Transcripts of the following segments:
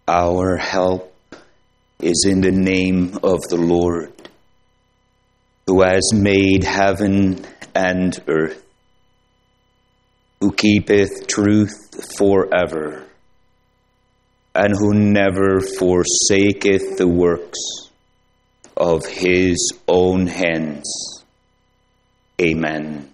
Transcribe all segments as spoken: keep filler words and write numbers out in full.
Our help is in the name of the Lord, who has made heaven and earth, who keepeth truth forever, and who never forsaketh the works of his own hands. Amen.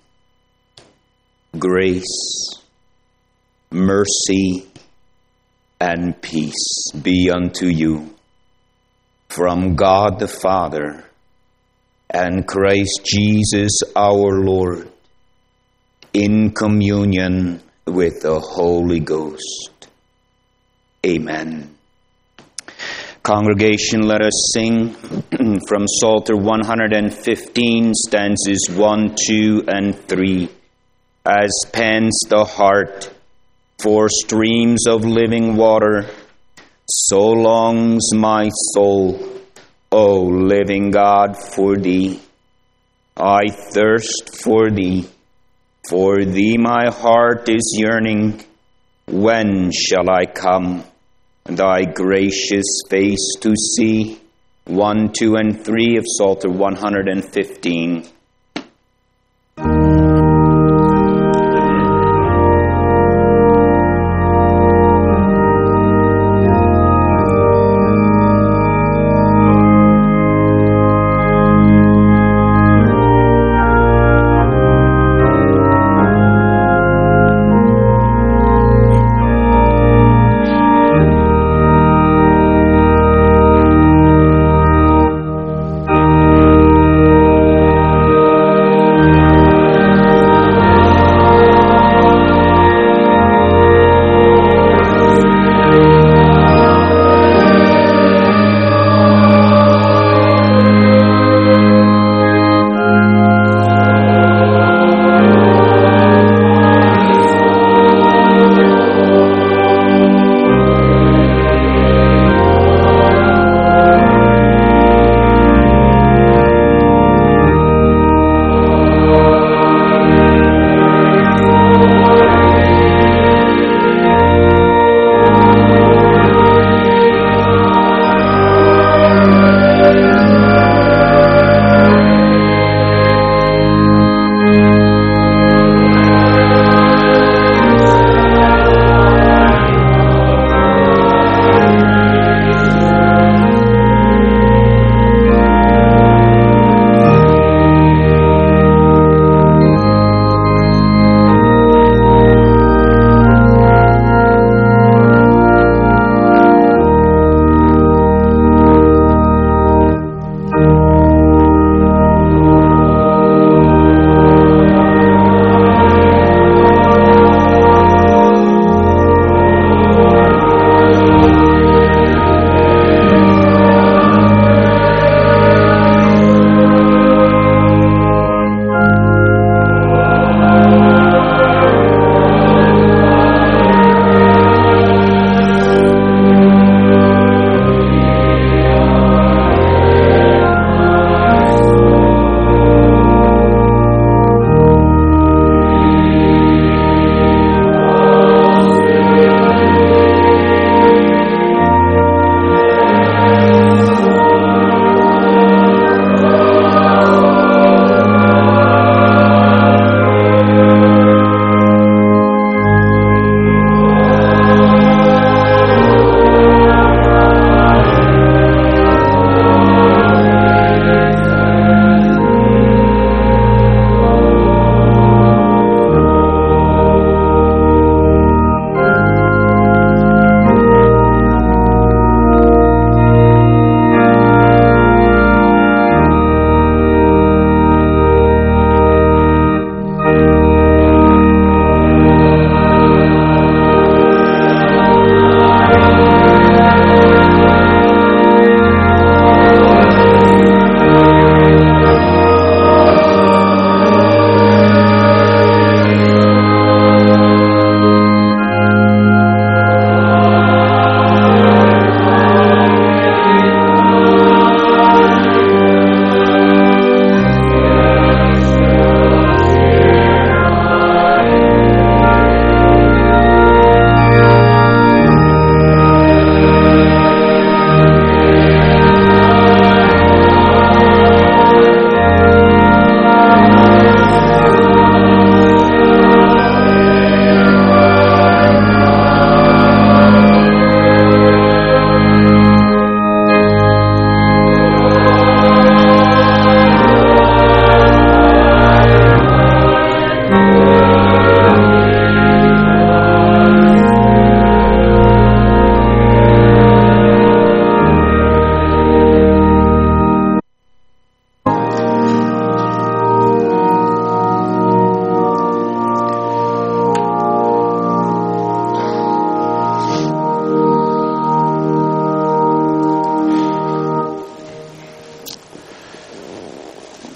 Grace, mercy, and peace be unto you from God the Father and Christ Jesus our Lord, in communion with the Holy Ghost. Amen. Congregation, let us sing from Psalter one hundred fifteen, stanzas one, two, and three. As pants the heart for streams of living water, so longs my soul, O living God, for thee. I thirst for thee, for thee my heart is yearning. When shall I come, thy gracious face to see? One, two, and three of Psalter one hundred fifteen.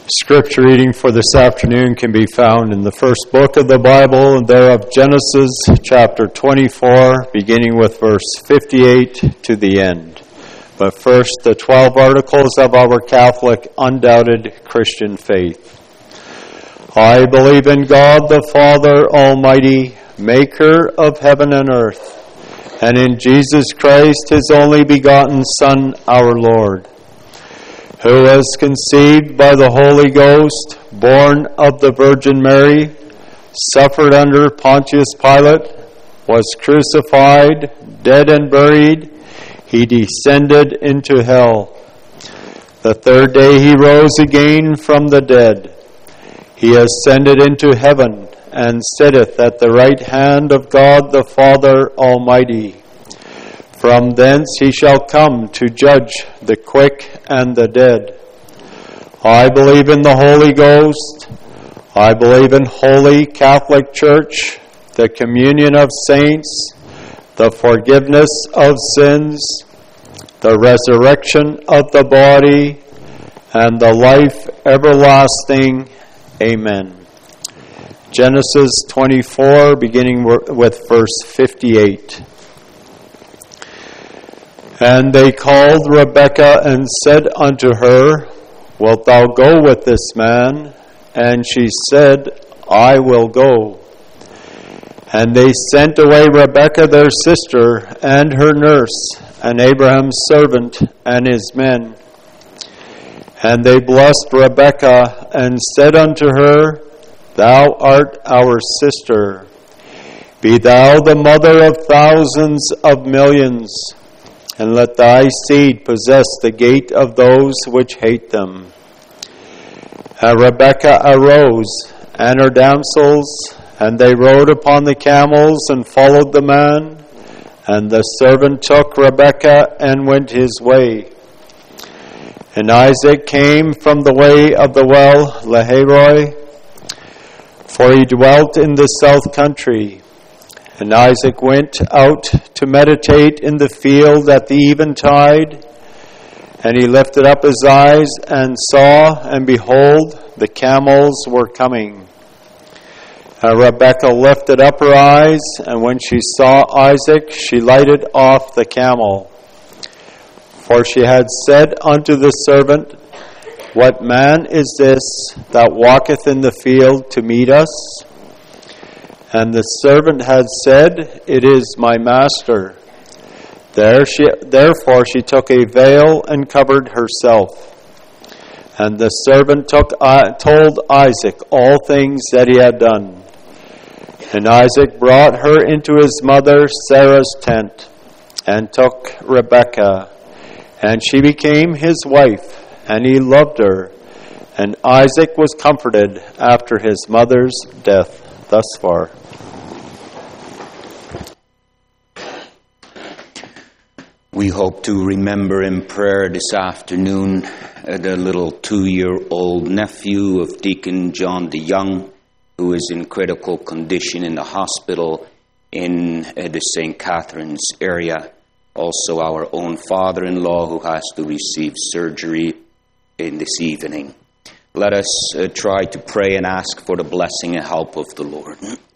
Scripture reading for this afternoon can be found in the first book of the Bible, and thereof Genesis chapter twenty-four, beginning with verse fifty-eight to the end. But first, the twelve articles of our Catholic, undoubted Christian faith. I believe in God the Father Almighty, maker of heaven and earth, and in Jesus Christ, his only begotten Son, our Lord, who was conceived by the Holy Ghost, born of the Virgin Mary, suffered under Pontius Pilate, was crucified, dead and buried. He descended into hell. The third day he rose again from the dead. He ascended into heaven and sitteth at the right hand of God the Father Almighty. From thence he shall come to judge the quick and the dead. I believe in the Holy Ghost. I believe in Holy Catholic Church, the communion of saints, the forgiveness of sins, the resurrection of the body, and the life everlasting. Amen. Genesis twenty-four, beginning with verse fifty-eight. And they called Rebekah and said unto her, Wilt thou go with this man? And she said, I will go. And they sent away Rebekah their sister, and her nurse, and Abraham's servant, and his men. And they blessed Rebekah, and said unto her, Thou art our sister. Be thou the mother of thousands of millions, and let thy seed possess the gate of those which hate them. And Rebekah arose, and her damsels, and they rode upon the camels, and followed the man. And the servant took Rebekah, and went his way. And Isaac came from the way of the well Lahairoi, for he dwelt in the south country. And Isaac went out to meditate in the field at the eventide. And he lifted up his eyes and saw, and behold, the camels were coming. And Rebekah lifted up her eyes, and when she saw Isaac, she lighted off the camel. For she had said unto the servant, What man is this that walketh in the field to meet us? And the servant had said, It is my master. There she, therefore she took a veil and covered herself. And the servant took, uh, told Isaac all things that he had done. And Isaac brought her into his mother Sarah's tent, and took Rebekah, and she became his wife, and he loved her. And Isaac was comforted after his mother's death. Thus far. We hope to remember in prayer this afternoon uh, the little two-year-old nephew of Deacon John DeYoung, who is in critical condition in the hospital in uh, the Saint Catharines area. Also our own father-in-law who has to receive surgery in this evening. Let us uh, try to pray and ask for the blessing and help of the Lord.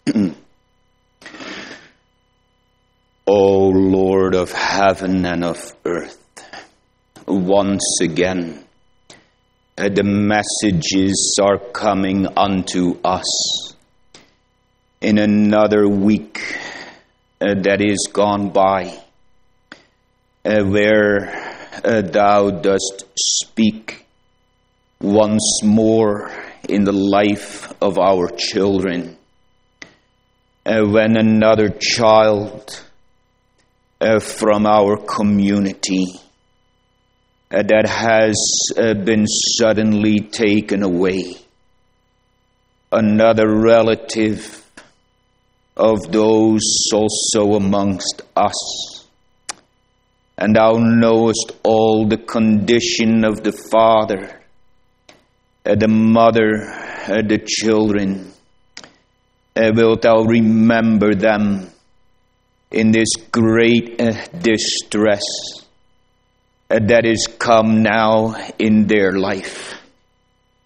O Lord of heaven and of earth, once again uh, the messages are coming unto us in another week uh, that is gone by, uh, where uh, thou dost speak once more in the life of our children, uh, when another child Uh, from our community uh, that has uh, been suddenly taken away. Another relative of those also amongst us. And thou knowest all the condition of the father, uh, the mother, uh, the children. Uh, wilt thou remember them in this great uh, distress uh, that is come now in their life.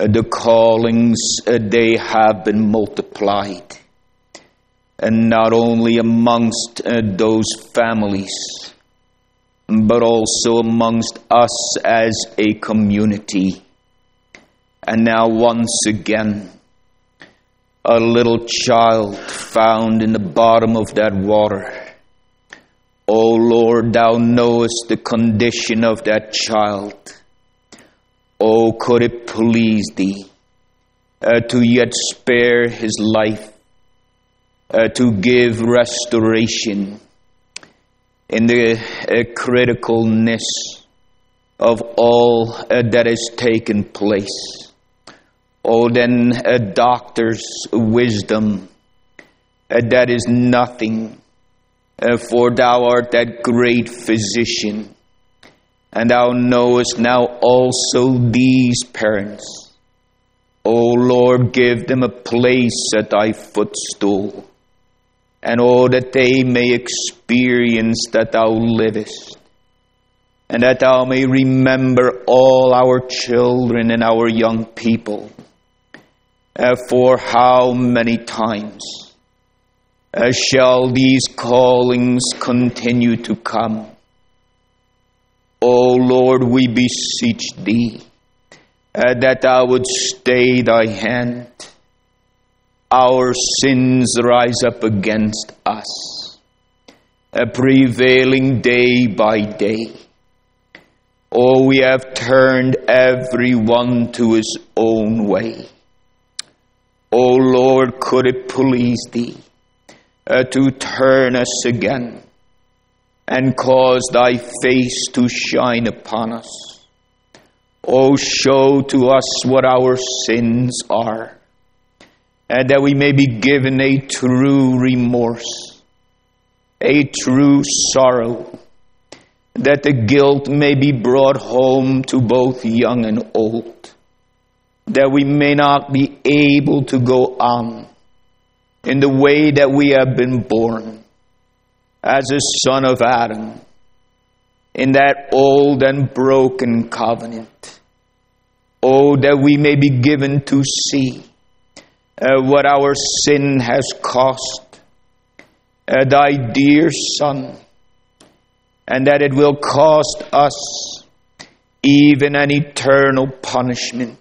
uh, the callings, uh, they have been multiplied. And not only amongst uh, those families, but also amongst us as a community. And now once again, a little child found in the bottom of that water. O Lord, thou knowest the condition of that child. Oh, could it please thee uh, to yet spare his life, uh, to give restoration in the uh, criticalness of all uh, that has taken place. Oh, then a doctor's wisdom, uh, that is nothing, uh, for thou art that great physician, and thou knowest now also these parents. O Lord, give them a place at thy footstool, and oh, that they may experience that thou livest, and that thou may remember all our children and our young people. Uh, for how many times uh, shall these callings continue to come? O Lord, we beseech thee uh, that thou would stay thy hand. Our sins rise up against us, uh, prevailing day by day. Oh, we have turned every one to his own way. O Lord, could it please thee uh, to turn us again and cause thy face to shine upon us. O show to us what our sins are, and that we may be given a true remorse, a true sorrow, that the guilt may be brought home to both young and old, that we may not be able to go on in the way that we have been born as a son of Adam in that old and broken covenant. Oh, that we may be given to see uh, what our sin has cost uh, thy dear Son, and that it will cost us even an eternal punishment,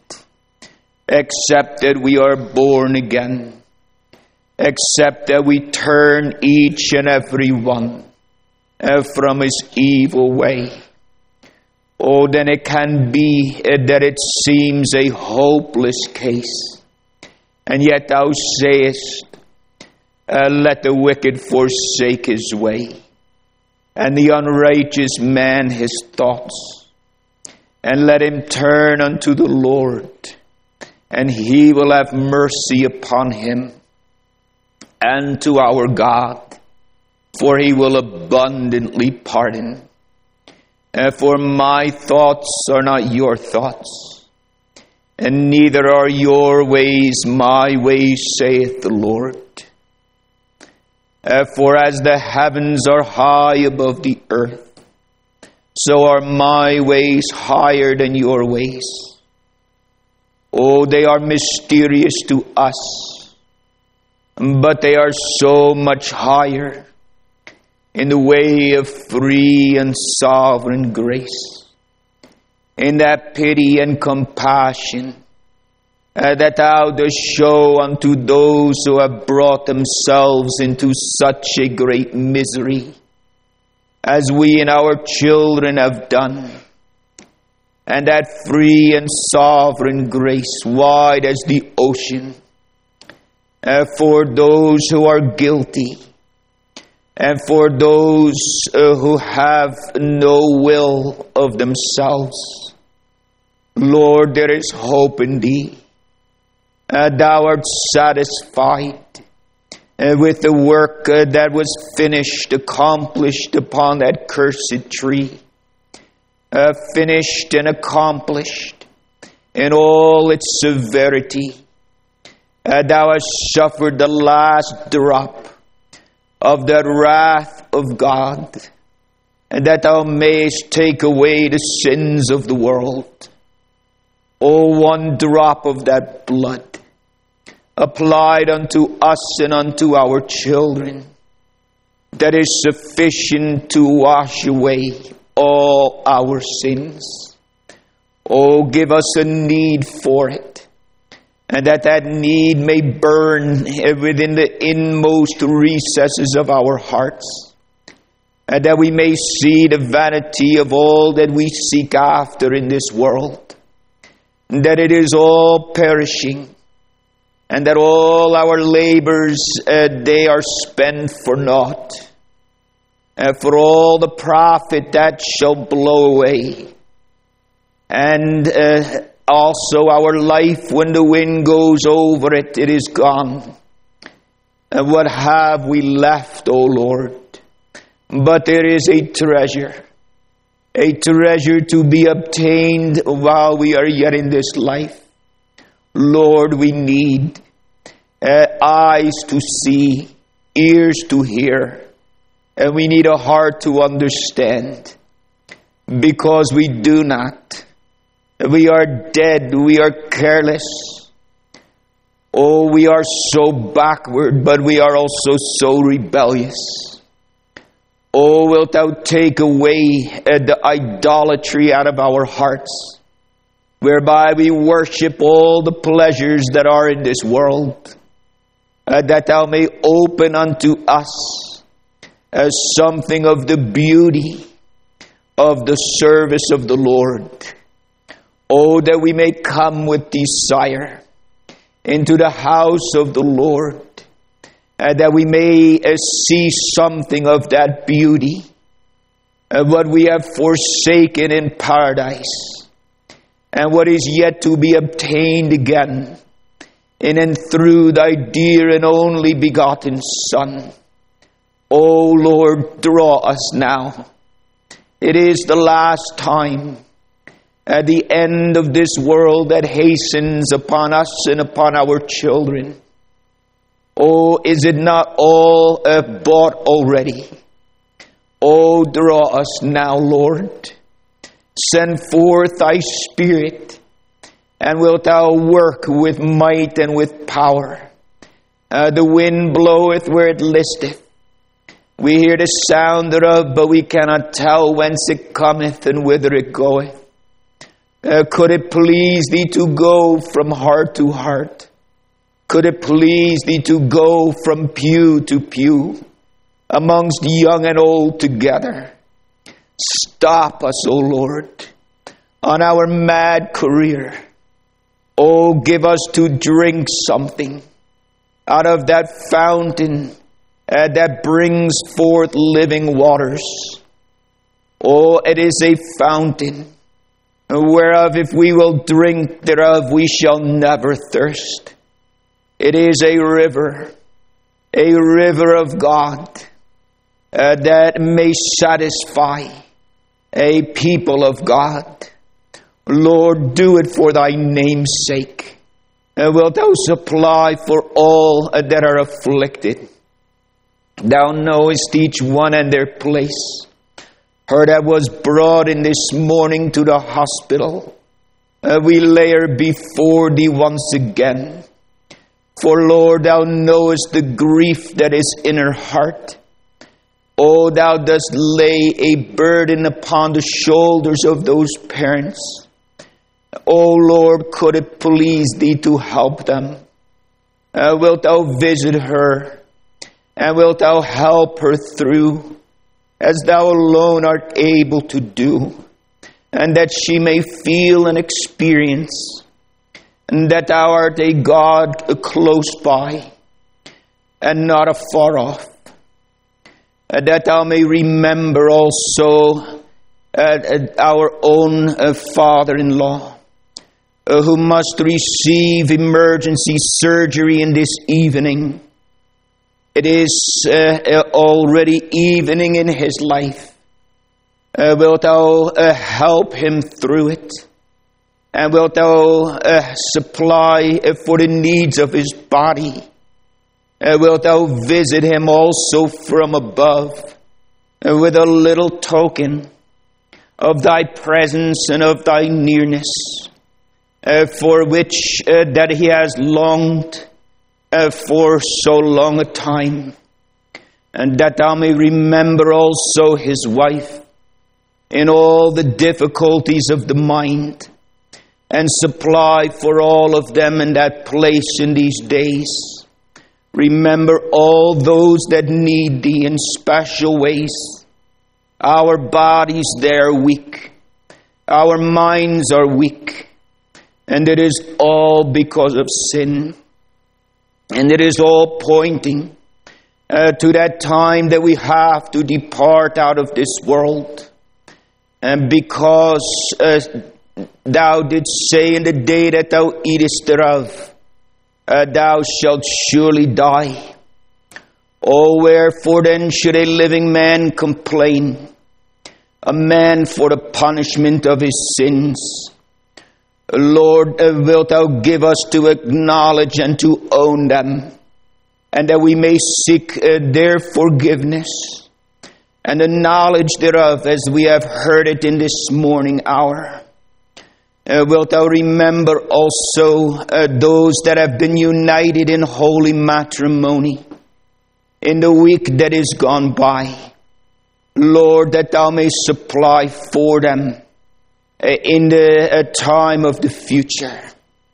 except that we are born again, except that we turn each and every one uh, from his evil way. Oh, then it can be uh, that it seems a hopeless case, and yet thou sayest, uh, let the wicked forsake his way, and the unrighteous man his thoughts, and let him turn unto the Lord, and he will have mercy upon him, and to our God, for he will abundantly pardon. Uh, for my thoughts are not your thoughts, and neither are your ways my ways, saith the Lord. Uh, for as the heavens are high above the earth, so are my ways higher than your ways. Oh, they are mysterious to us, but they are so much higher in the way of free and sovereign grace, in that pity and compassion uh, that thou dost show unto those who have brought themselves into such a great misery, as we and our children have done. And that free and sovereign grace, wide as the ocean, uh, for those who are guilty, and for those uh, who have no will of themselves. Lord, there is hope in thee. Uh, thou art satisfied uh, with the work uh, that was finished, accomplished upon that cursed tree. Uh, finished and accomplished in all its severity. Uh, thou hast suffered the last drop of the wrath of God, and that thou mayest take away the sins of the world. Oh, one drop of that blood applied unto us and unto our children, that is sufficient to wash away all our sins. Oh, give us a need for it, and that that need may burn within the inmost recesses of our hearts, and that we may see the vanity of all that we seek after in this world, that it is all perishing, and that all our labors, uh, they are spent for naught, and for all the profit that shall blow away. And uh, also our life, when the wind goes over it, it is gone. And what have we left, O Lord? But there is a treasure, a treasure to be obtained while we are yet in this life. Lord, we need uh, eyes to see, ears to hear, and we need a heart to understand, because we do not. We are dead, we are careless. Oh, we are so backward, but we are also so rebellious. Oh, wilt thou take away uh, the idolatry out of our hearts, whereby we worship all the pleasures that are in this world, uh, that thou may open unto us as something of the beauty of the service of the Lord. Oh, that we may come with desire into the house of the Lord, and that we may uh, see something of that beauty, uh, what we have forsaken in paradise, and what is yet to be obtained again in and through thy dear and only begotten Son. O Lord, draw us now. It is the last time, at the end of this world that hastens upon us and upon our children. Oh, is it not all uh, bought already? Oh, draw us now, Lord. Send forth thy Spirit, and wilt thou work with might and with power. Uh, the wind bloweth where it listeth. We hear the sound thereof, but we cannot tell whence it cometh and whither it goeth. Uh, could it please thee to go from heart to heart? Could it please thee to go from pew to pew, amongst young and old together? Stop us, O Lord, on our mad career. Oh, give us to drink something out of that fountain uh, that brings forth living waters. Oh, it is a fountain whereof if we will drink thereof, we shall never thirst. It is a river, a river of God, uh, that may satisfy a people of God. Lord, do it for thy name's sake. Uh, wilt thou supply for all uh, that are afflicted? Thou knowest each one and their place. Her that was brought in this morning to the hospital, uh, we lay her before thee once again. For Lord, thou knowest the grief that is in her heart. Oh, thou dost lay a burden upon the shoulders of those parents. Oh Lord, could it please thee to help them? Uh, wilt thou visit her, and wilt thou help her through, as thou alone art able to do, and that she may feel and experience, and that thou art a God close by, and not afar off, and that thou may remember also uh, our own uh, father-in-law, uh, who must receive emergency surgery in this evening. It is uh, already evening in his life. Uh, wilt thou uh, help him through it? And wilt thou uh, supply uh, for the needs of his body? Uh, wilt thou visit him also from above uh, with a little token of thy presence and of thy nearness? uh, for which uh, that he has longed uh, for so long a time, and that thou may remember also his wife in all the difficulties of the mind, and supply for all of them in that place in these days. Remember all those that need thee in special ways. Our bodies, they are weak. Our minds are weak. And it is all because of sin. And it is all pointing uh, to that time that we have to depart out of this world. And because uh, thou didst say in the day that thou eatest thereof, uh, thou shalt surely die. Oh, wherefore then should a living man complain? A man for the punishment of his sins. Lord, uh, wilt thou give us to acknowledge and to own them, and that we may seek uh, their forgiveness and the knowledge thereof, as we have heard it in this morning hour. Uh, wilt thou remember also uh, those that have been united in holy matrimony in the week that is gone by. Lord, that thou may supply for them uh, in the uh, time of the future.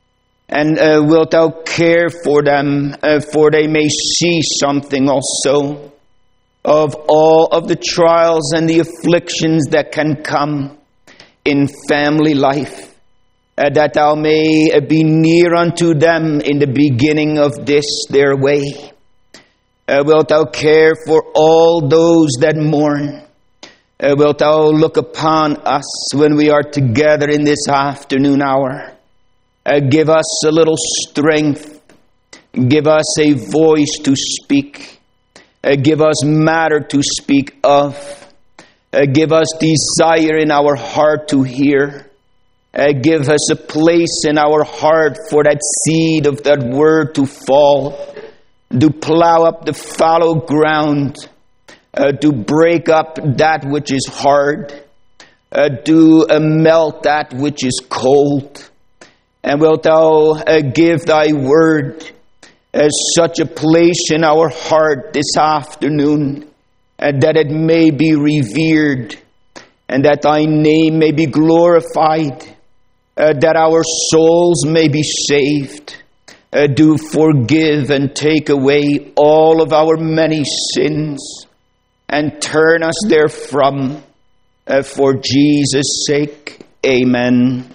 And uh, wilt thou care for them, uh, for they may see something also of all of the trials and the afflictions that can come in family life, uh, that thou may uh, be near unto them in the beginning of this their way. Uh, wilt thou care for all those that mourn? Uh, wilt thou look upon us when we are together in this afternoon hour? Uh, give us a little strength. Give us a voice to speak. Uh, give us matter to speak of. Uh, give us desire in our heart to hear. Uh, give us a place in our heart for that seed of that word to fall, to plow up the fallow ground, uh, to break up that which is hard, uh, to uh, melt that which is cold. And wilt thou uh, give thy word as such a place in our heart this afternoon, and that it may be revered, and that thy name may be glorified, uh, that our souls may be saved. Uh, do forgive and take away all of our many sins, and turn us therefrom, uh, for Jesus' sake. Amen.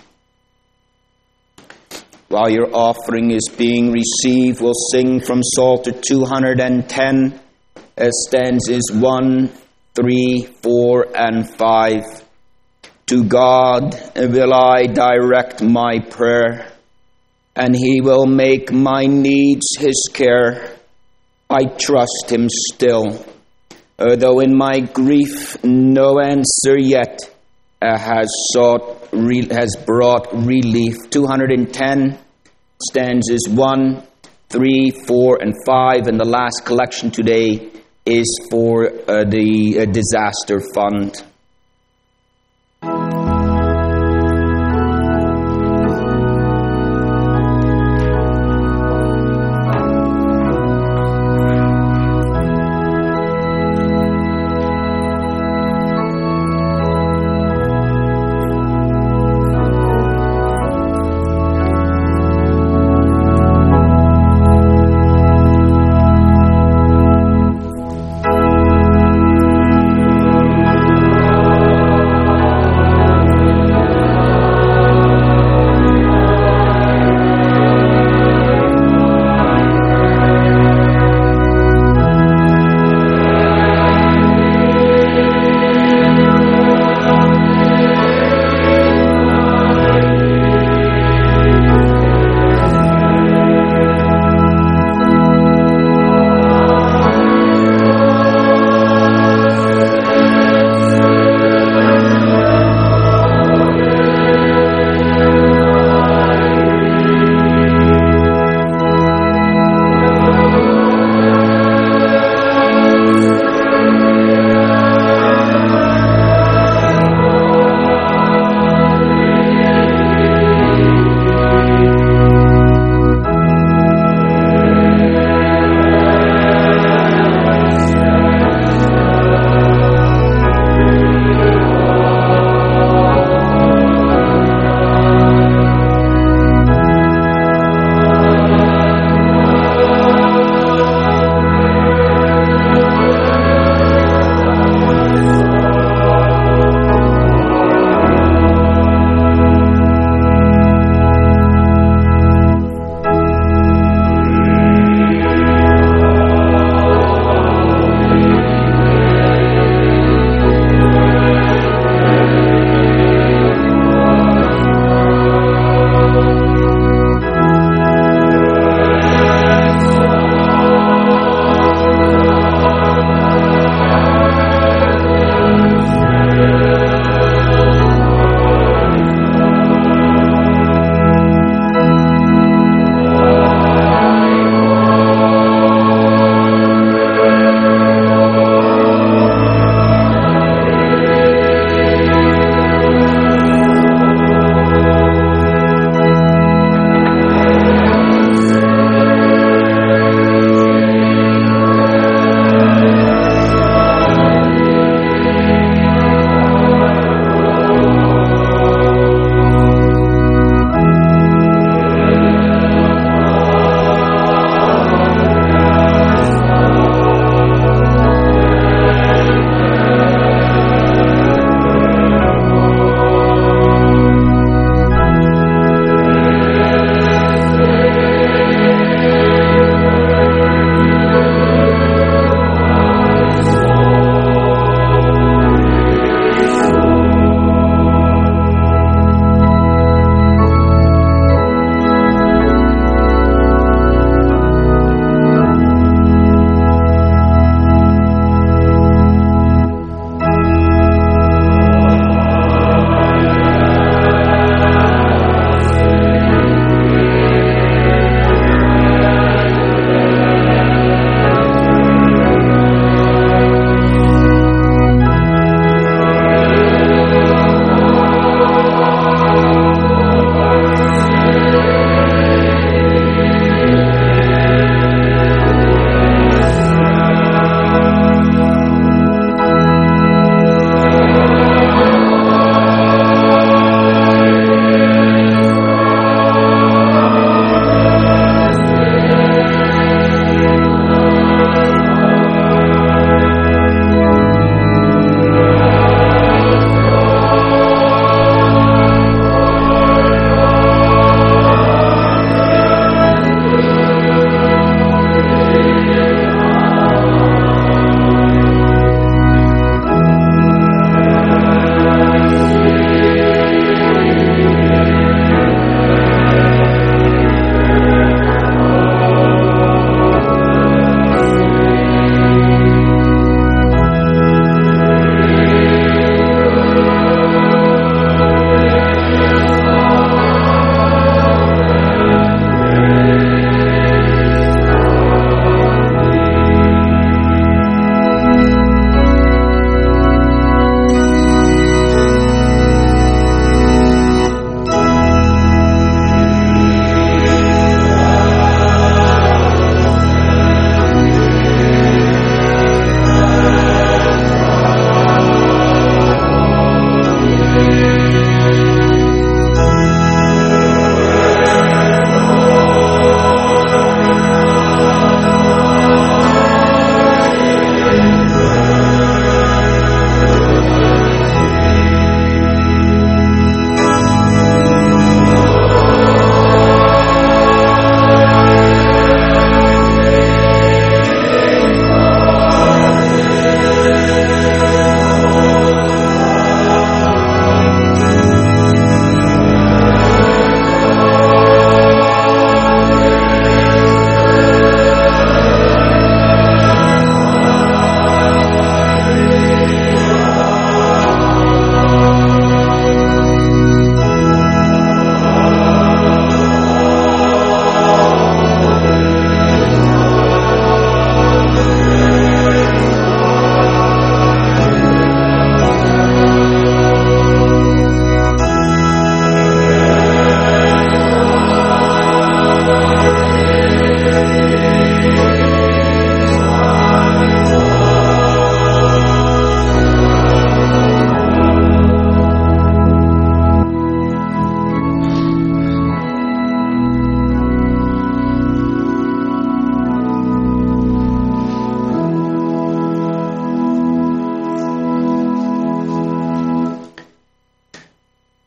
While your offering is being received, we'll sing from Psalter two hundred ten, uh, stanzas one, three, four, and five. To God will I direct my prayer, and he will make my needs his care. I trust him still, uh, though in my grief no answer yet uh, has sought re- has brought relief. two hundred ten, stanzas one, three, four, and five, and the last collection today is for uh, the uh, disaster fund.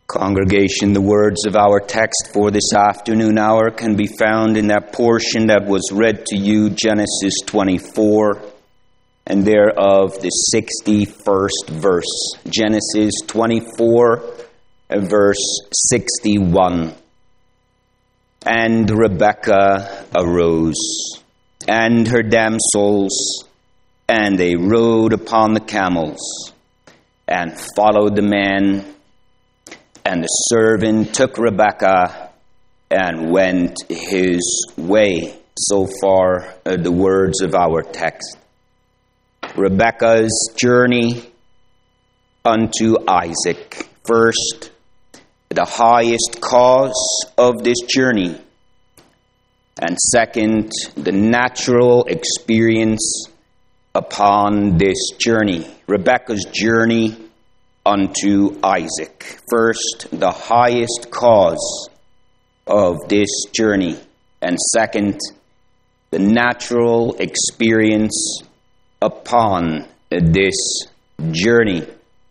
Congregation, the words of our text for this afternoon hour can be found in that portion that was read to you, Genesis twenty-four, and thereof the sixty-first verse. Genesis twenty-four, verse sixty-one. And Rebekah arose, and her damsels, and they rode upon the camels, and followed the man. And the servant took Rebekah and went his way. So far, uh, the words of our text. Rebekah's journey unto Isaac. First, the highest cause of this journey. And second, the natural experience upon this journey. Rebekah's journey unto Isaac. First, the highest cause of this journey. And second, the natural experience upon this journey.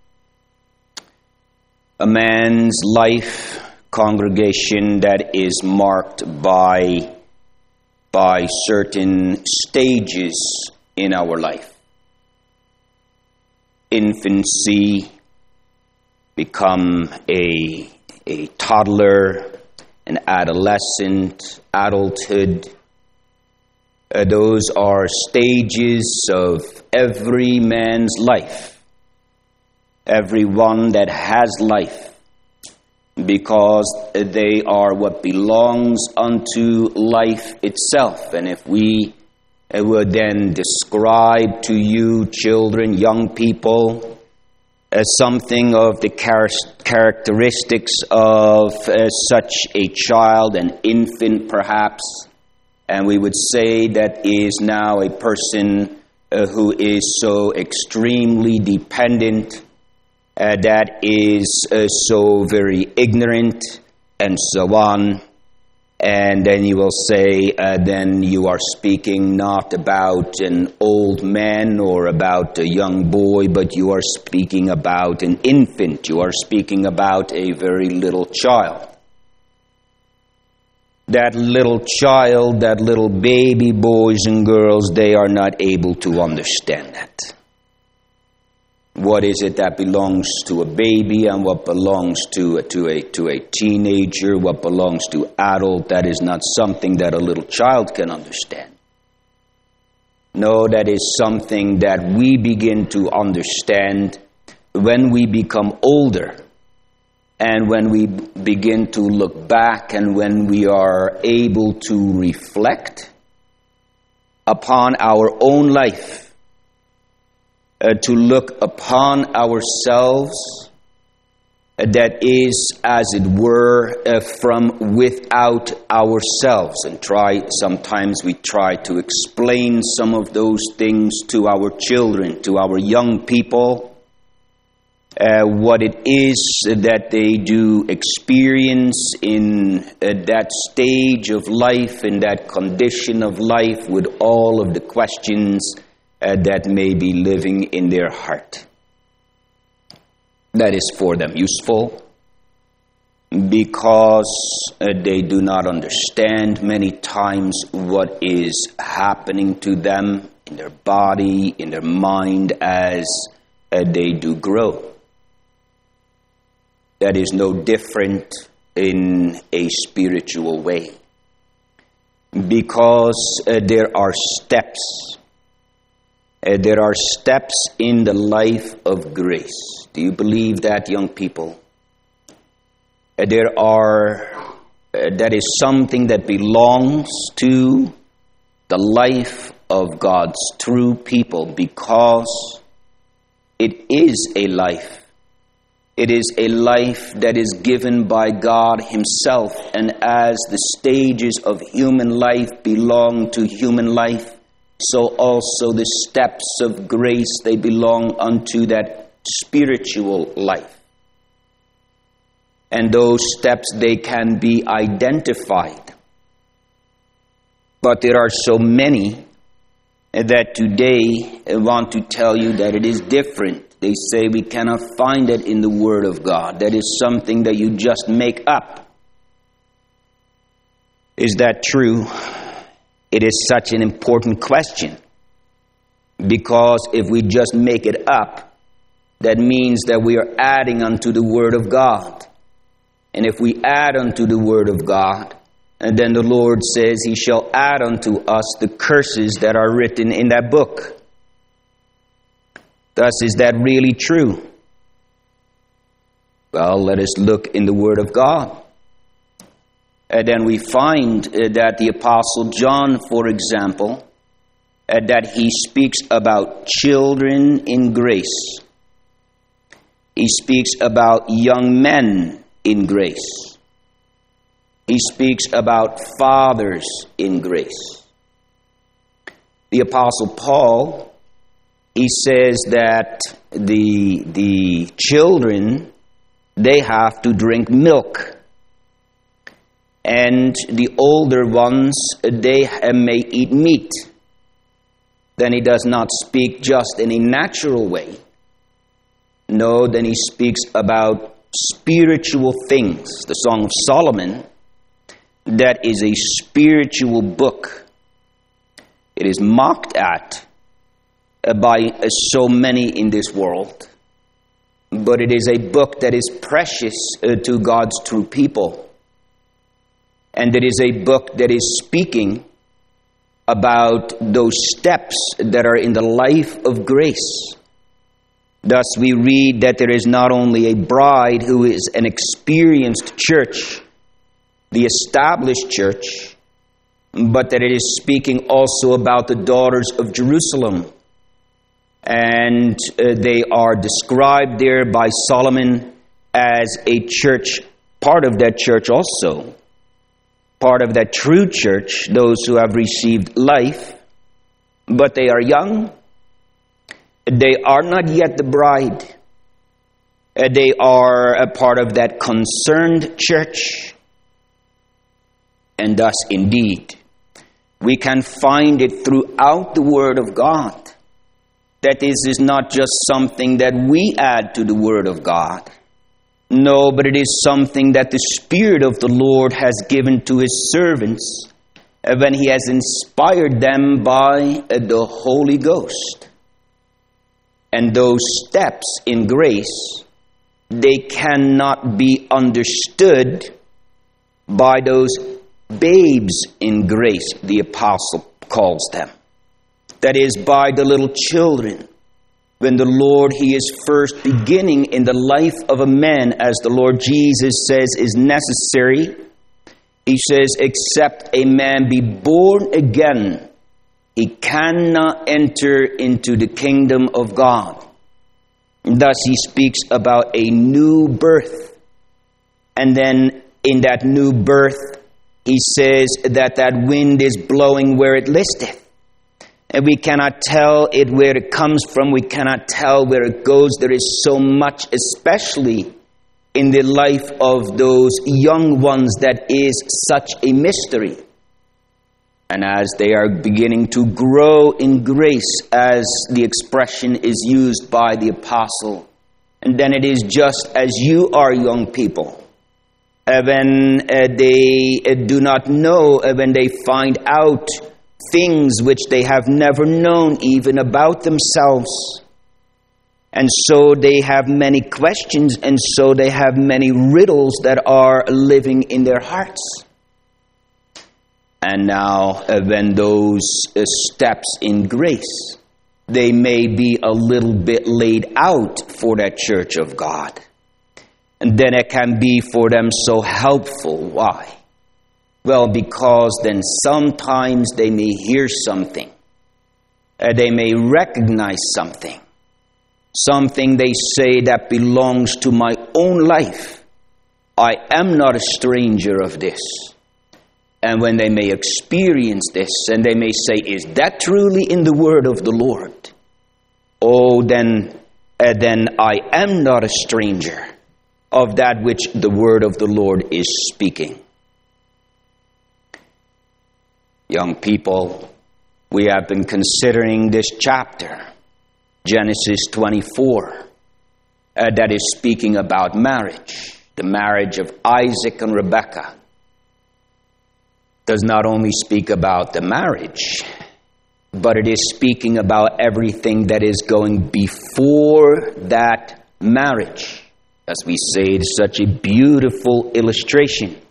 A man's life, congregation, that is marked by, by certain stages in our life. Infancy, become a, a toddler, an adolescent, adulthood. Uh, those are stages of every man's life. Everyone that has life, because they are what belongs unto life itself. And if we uh, would then describe to you, children, young people, as something of the char- characteristics of uh, such a child, an infant perhaps, and we would say that is now a person uh, who is so extremely dependent, uh, that is uh, so very ignorant, and so on. And then you will say, uh, then you are speaking not about an old man or about a young boy, but you are speaking about an infant. You are speaking about a very little child. That little child, that little baby boys and girls, they are not able to understand that. What is it that belongs to a baby and what belongs to a, to a to a teenager, what belongs to adult? That is not something that a little child can understand. No, that is something that we begin to understand when we become older and when we begin to look back and when we are able to reflect upon our own life. Uh, to look upon ourselves, uh, that is, as it were, uh, from without ourselves. And try, sometimes we try to explain some of those things to our children, to our young people, uh, what it is that they do experience in uh, that stage of life, in that condition of life, with all of the questions Uh, that may be living in their heart. That is for them useful because uh, they do not understand many times what is happening to them in their body, in their mind as uh, they do grow. That is no different in a spiritual way because uh, there are steps. Uh, there are steps in the life of grace. Do you believe that, young people? Uh, there are, uh, that is something that belongs to the life of God's true people because it is a life. It is a life that is given by God Himself, and as the stages of human life belong to human life, so also the steps of grace, they belong unto that spiritual life. And those steps, they can be identified. But there are so many that today want to tell you that it is different. They say we cannot find it in the Word of God. That is something that you just make up. Is that true? It is such an important question. Because if we just make it up, that means that we are adding unto the Word of God. And if we add unto the Word of God, and then the Lord says He shall add unto us the curses that are written in that book. Thus, is that really true? Well, let us look in the Word of God. And then we find uh, that the Apostle John, for example, uh, that he speaks about children in grace. He speaks about young men in grace. He speaks about fathers in grace. The Apostle Paul, he says that the, the children, they have to drink milk. And the older ones, they may eat meat. Then he does not speak just in a natural way. No, then he speaks about spiritual things. The Song of Solomon, that is a spiritual book. It is mocked at by so many in this world. But it is a book that is precious to God's true people. And it is a book that is speaking about those steps that are in the life of grace. Thus we read that there is not only a bride who is an experienced church, the established church, but that it is speaking also about the daughters of Jerusalem. And uh, they are described there by Solomon as a church, part of that church also. Part of that true church, those who have received life, but they are young. They are not yet the bride. They are a part of that concerned church. And thus, indeed, we can find it throughout the Word of God that this is not just something that we add to the Word of God. No, but it is something that the Spirit of the Lord has given to His servants when He has inspired them by the Holy Ghost. And those steps in grace, they cannot be understood by those babes in grace, the apostle calls them. That is, by the little children. When the Lord, He is first beginning in the life of a man, as the Lord Jesus says is necessary. He says, except a man be born again, he cannot enter into the kingdom of God. And thus He speaks about a new birth. And then in that new birth, He says that that wind is blowing where it listeth. And we cannot tell it where it comes from. We cannot tell where it goes. There is so much, especially in the life of those young ones, that is such a mystery. And as they are beginning to grow in grace, as the expression is used by the apostle, and then it is just as you are, young people. Uh, when uh, they uh, do not know, uh, when they find out things which they have never known even about themselves. And so they have many questions, and so they have many riddles that are living in their hearts. And now, uh, when those uh, steps in grace, they may be a little bit laid out for that church of God. And then it can be for them so helpful. Why? Well, because then sometimes they may hear something. Uh, they may recognize something. Something they say that belongs to my own life. I am not a stranger of this. And when they may experience this, and they may say, is that truly in the word of the Lord? Oh, then, uh, then I am not a stranger of that which the word of the Lord is speaking. Young people, we have been considering this chapter, Genesis twenty-four. uh, that is speaking about marriage. The marriage of Isaac and Rebekah does not only speak about the marriage, but it is speaking about everything that is going before that marriage. As we say, it's such a beautiful illustration,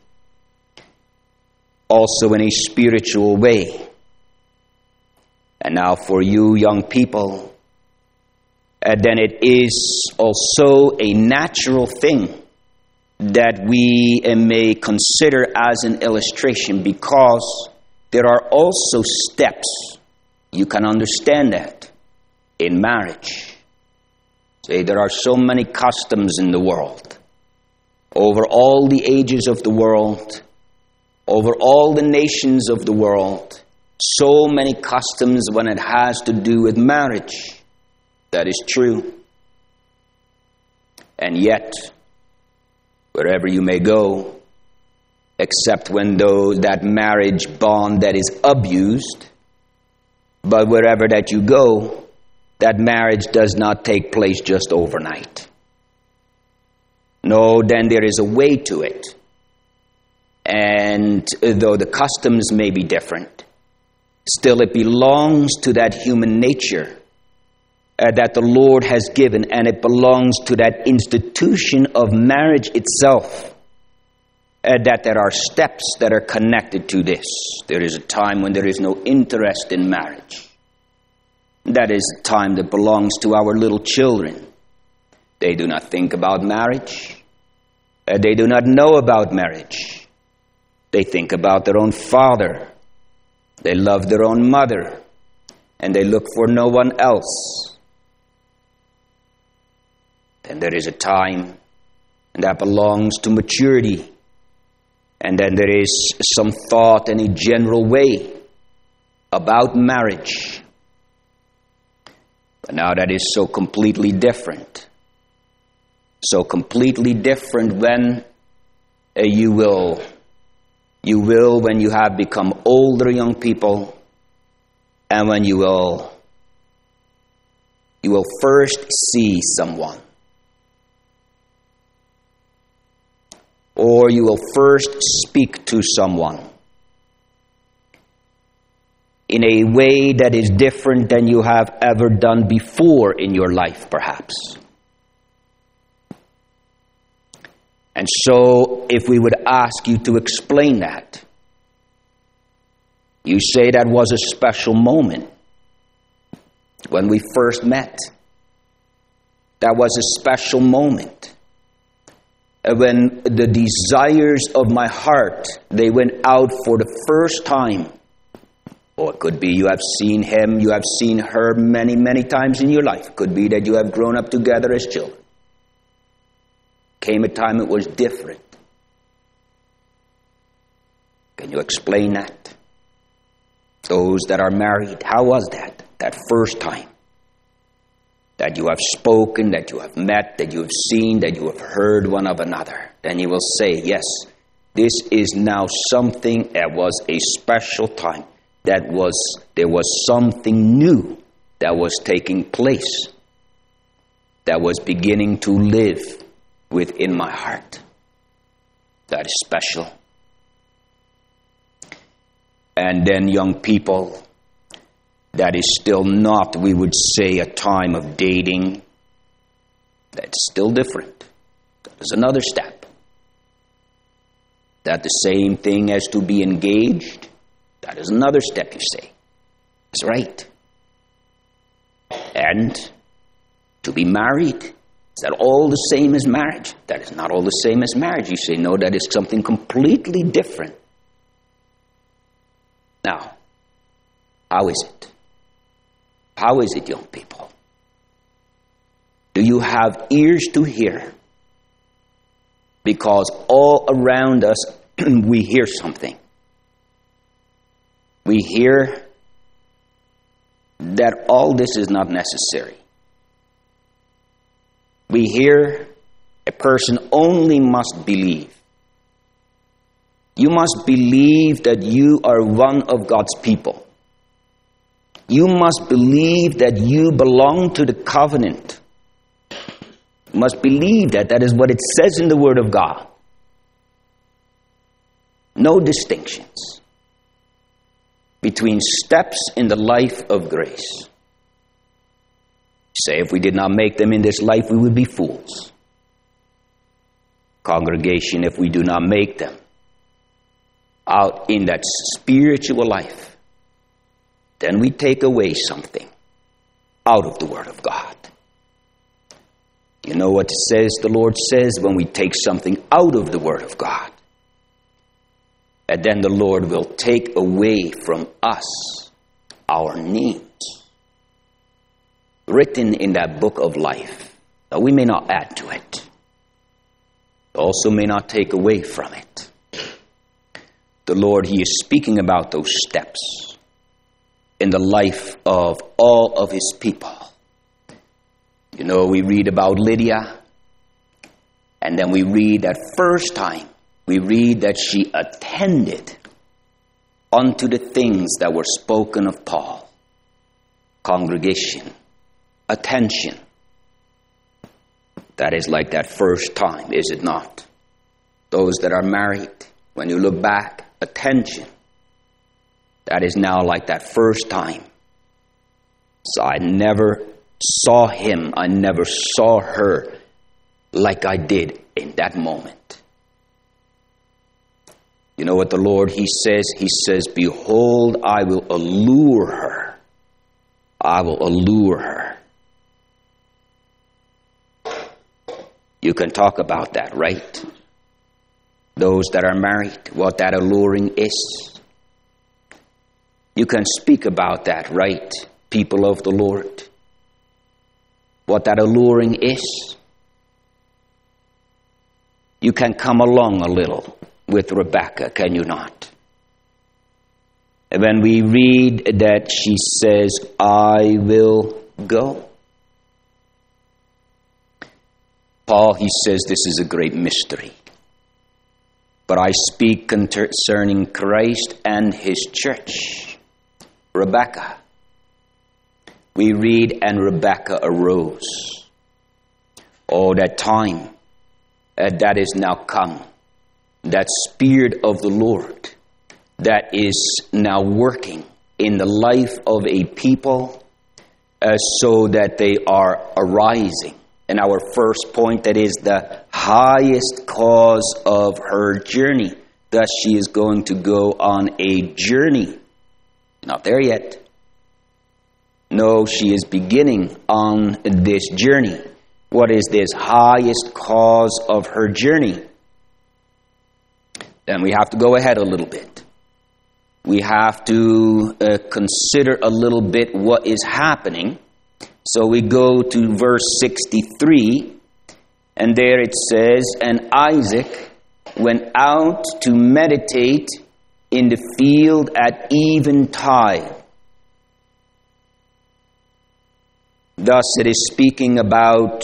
also in a spiritual way. And now for you young people, uh, then it is also a natural thing that we uh, may consider as an illustration, because there are also steps. You can understand that in marriage. Say, there are so many customs in the world, over all the ages of the world, over all the nations of the world, so many customs when it has to do with marriage. That is true. And yet, wherever you may go, except when though that marriage bond that is abused, but wherever that you go, that marriage does not take place just overnight. No, then there is a way to it. And though the customs may be different, still it belongs to that human nature uh, that the Lord has given, and it belongs to that institution of marriage itself, uh, that there are steps that are connected to this. There is a time when there is no interest in marriage. That is a time that belongs to our little children. They do not think about marriage. Uh, they do not know about marriage. They think about their own father. They love their own mother. And they look for no one else. Then there is a time, and that belongs to maturity. And then there is some thought in a general way about marriage. But now that is so completely different. So completely different when uh, you will, you will when you have become older young people, and when you will, you will first see someone. Or you will first speak to someone in a way that is different than you have ever done before in your life, perhaps. And so, if we would ask you to explain that, you say that was a special moment when we first met. That was a special moment when the desires of my heart, they went out for the first time. Or it could be you have seen him, you have seen her many, many times in your life. It could be that you have grown up together as children. Came a time it was different. Can you explain that? Those that are married, how was that? That first time. That you have spoken, that you have met, that you have seen, that you have heard one of another. Then you will say, yes, this is now something that was a special time. That was, there was something new that was taking place, that was beginning to live within my heart. That is special. And then young people, that is still not, we would say, a time of dating. That's still different. That is another step. That the same thing as to be engaged? That is another step, you say. That's right. And to be married, is that all the same as marriage? That is not all the same as marriage. You say, no, that is something completely different. Now, how is it? How is it, young people? Do you have ears to hear? Because all around us, we hear something. We hear that all this is not necessary. We hear a person only must believe. You must believe that you are one of God's people. You must believe that you belong to the covenant. must believe that. That is what it says in the Word of God. No distinctions between steps in the life of grace. Say, if we did not make them in this life, we would be fools. Congregation, if we do not make them out in that spiritual life, then we take away something out of the Word of God. You know what it says, the Lord says, when we take something out of the Word of God, and then the Lord will take away from us our needs. Written in that book of life, that we may not add to it, also may not take away from it. The Lord, He is speaking about those steps in the life of all of His people. You know, we read about Lydia, and then we read that first time, we read that she attended unto the things that were spoken of Paul. Congregation, attention. That is like that first time, is it not? Those that are married, when you look back, attention. That is now like that first time. So I never saw him, I never saw her like I did in that moment. You know what the Lord, He says? He says, behold, I will allure her. I will allure her. You can talk about that, right? Those that are married, what that alluring is. You can speak about that, right? People of the Lord. What that alluring is. You can come along a little with Rebecca, can you not? And when we read that she says, I will go. Paul, he says, this is a great mystery. But I speak concerning Christ and His church. Rebecca. We read, and Rebecca arose. Oh, that time uh, that is now come. That Spirit of the Lord that is now working in the life of a people uh, so that they are arising. And our first point, that is the highest cause of her journey. Thus she is going to go on a journey. Not there yet. No, she is beginning on this journey. What is this highest cause of her journey? Then we have to go ahead a little bit. We have to uh, consider a little bit what is happening. So we go to verse sixty-three, and there it says, and Isaac went out to meditate in the field at eventide. Thus it is speaking about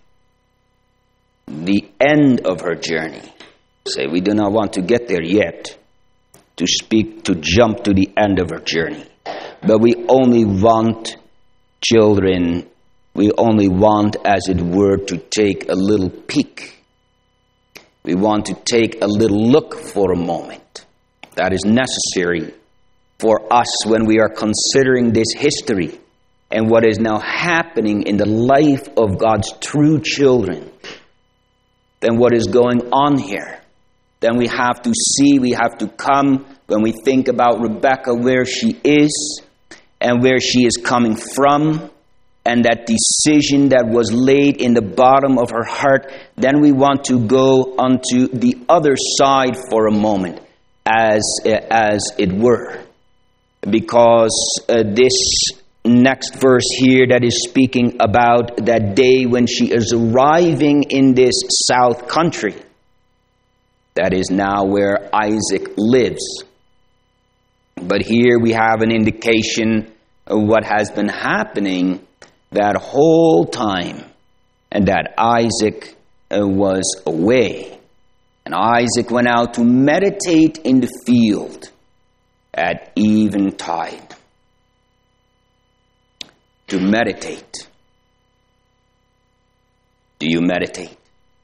the end of her journey. Say, we do not want to get there yet, to speak, to jump to the end of her journey. But we only want, children, we only want, as it were, to take a little peek. We want to take a little look for a moment. That is necessary for us when we are considering this history and what is now happening in the life of God's true children. Then what is going on here? Then we have to see, we have to come, when we think about Rebecca, where she is and where she is coming from, and that decision that was laid in the bottom of her heart, then we want to go onto the other side for a moment, as, as it were. Because uh, this next verse here that is speaking about that day when she is arriving in this south country, that is now where Isaac lives. But here we have an indication of what has been happening that whole time, and that Isaac uh, was away. And Isaac went out to meditate in the field at eventide. To meditate. Do you meditate?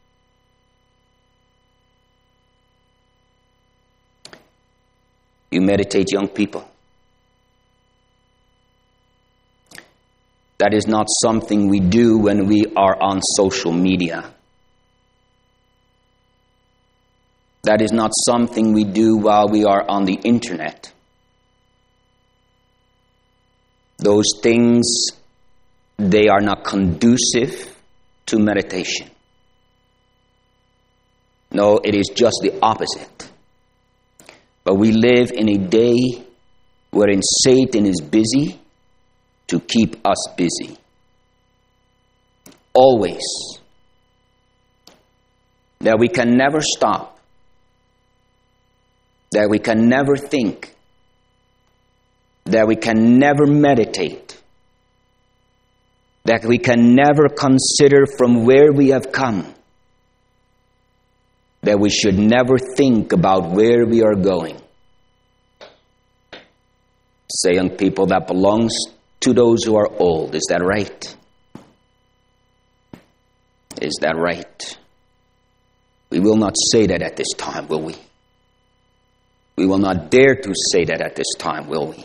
You meditate, young people. That is not something we do when we are on social media. That is not something we do while we are on the internet. Those things, they are not conducive to meditation. No, it is just the opposite. But we live in a day wherein Satan is busy to keep us busy. Always. That we can never stop. That we can never think. That we can never meditate. That we can never consider from where we have come. That we should never think about where we are going. Say, young people, that belongs to those who are old. Is that right? Is that right? We will not say that at this time, will we? We will not dare to say that at this time, will we?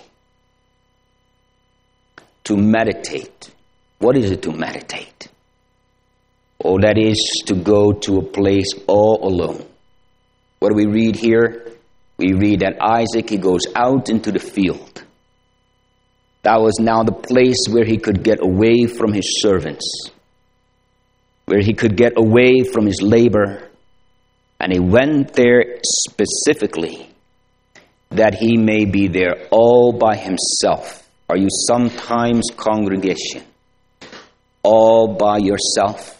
To meditate. What is it to meditate? Oh, that is to go to a place all alone. What do we read here? We read that Isaac, he goes out into the field. That was now the place where he could get away from his servants, where he could get away from his labor. And he went there specifically that he may be there all by himself. Are you sometimes, congregation, all by yourself?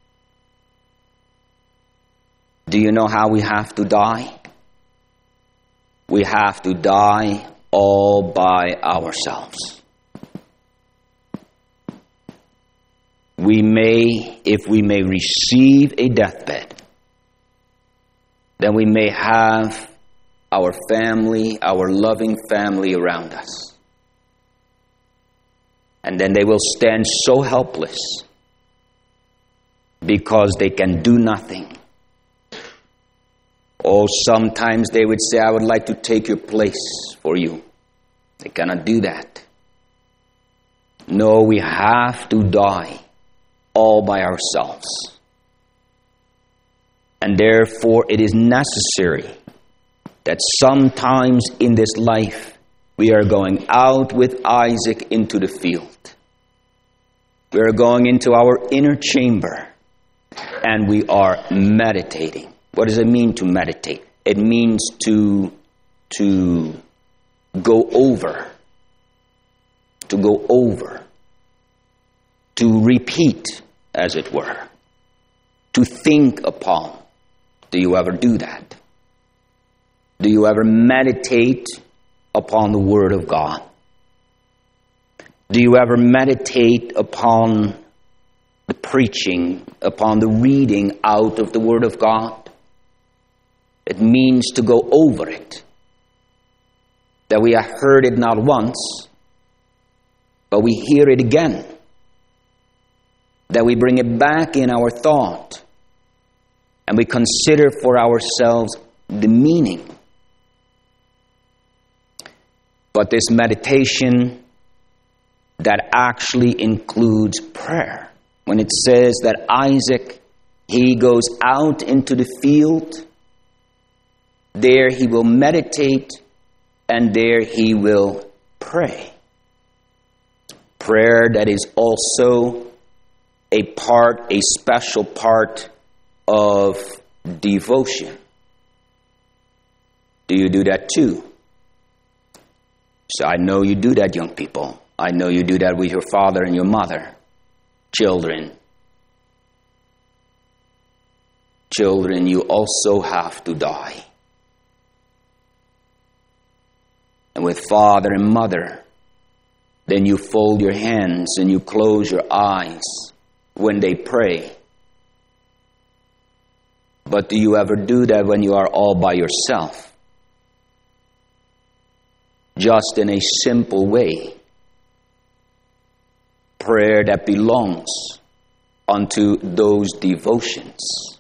Do you know how we have to die? We have to die all by ourselves. We may, if we may receive a deathbed, then we may have our family, our loving family around us. And then they will stand so helpless because they can do nothing. Oh, sometimes they would say, I would like to take your place for you. They cannot do that. No, we have to die all by ourselves. And therefore it is necessary that sometimes in this life we are going out with Isaac into the field. We are going into our inner chamber and we are meditating. What does it mean to meditate? It means to, to go over. To go over. To repeat, as it were. To think upon. Do you ever do that? Do you ever meditate upon the Word of God? Do you ever meditate upon the preaching, upon the reading out of the Word of God? It means to go over it. That we have heard it not once, but we hear it again. That we bring it back in our thought. And we consider for ourselves the meaning. But this meditation that actually includes prayer. When it says that Isaac, he goes out into the field, there he will meditate, and there he will pray. Prayer that is also a part, a special part of devotion. Do you do that too? So I know you do that, young people. I know you do that with your father and your mother. Children. Children, you also have to die. And with father and mother, then you fold your hands and you close your eyes when they pray. But do you ever do that when you are all by yourself? Just in a simple way. Prayer that belongs unto those devotions.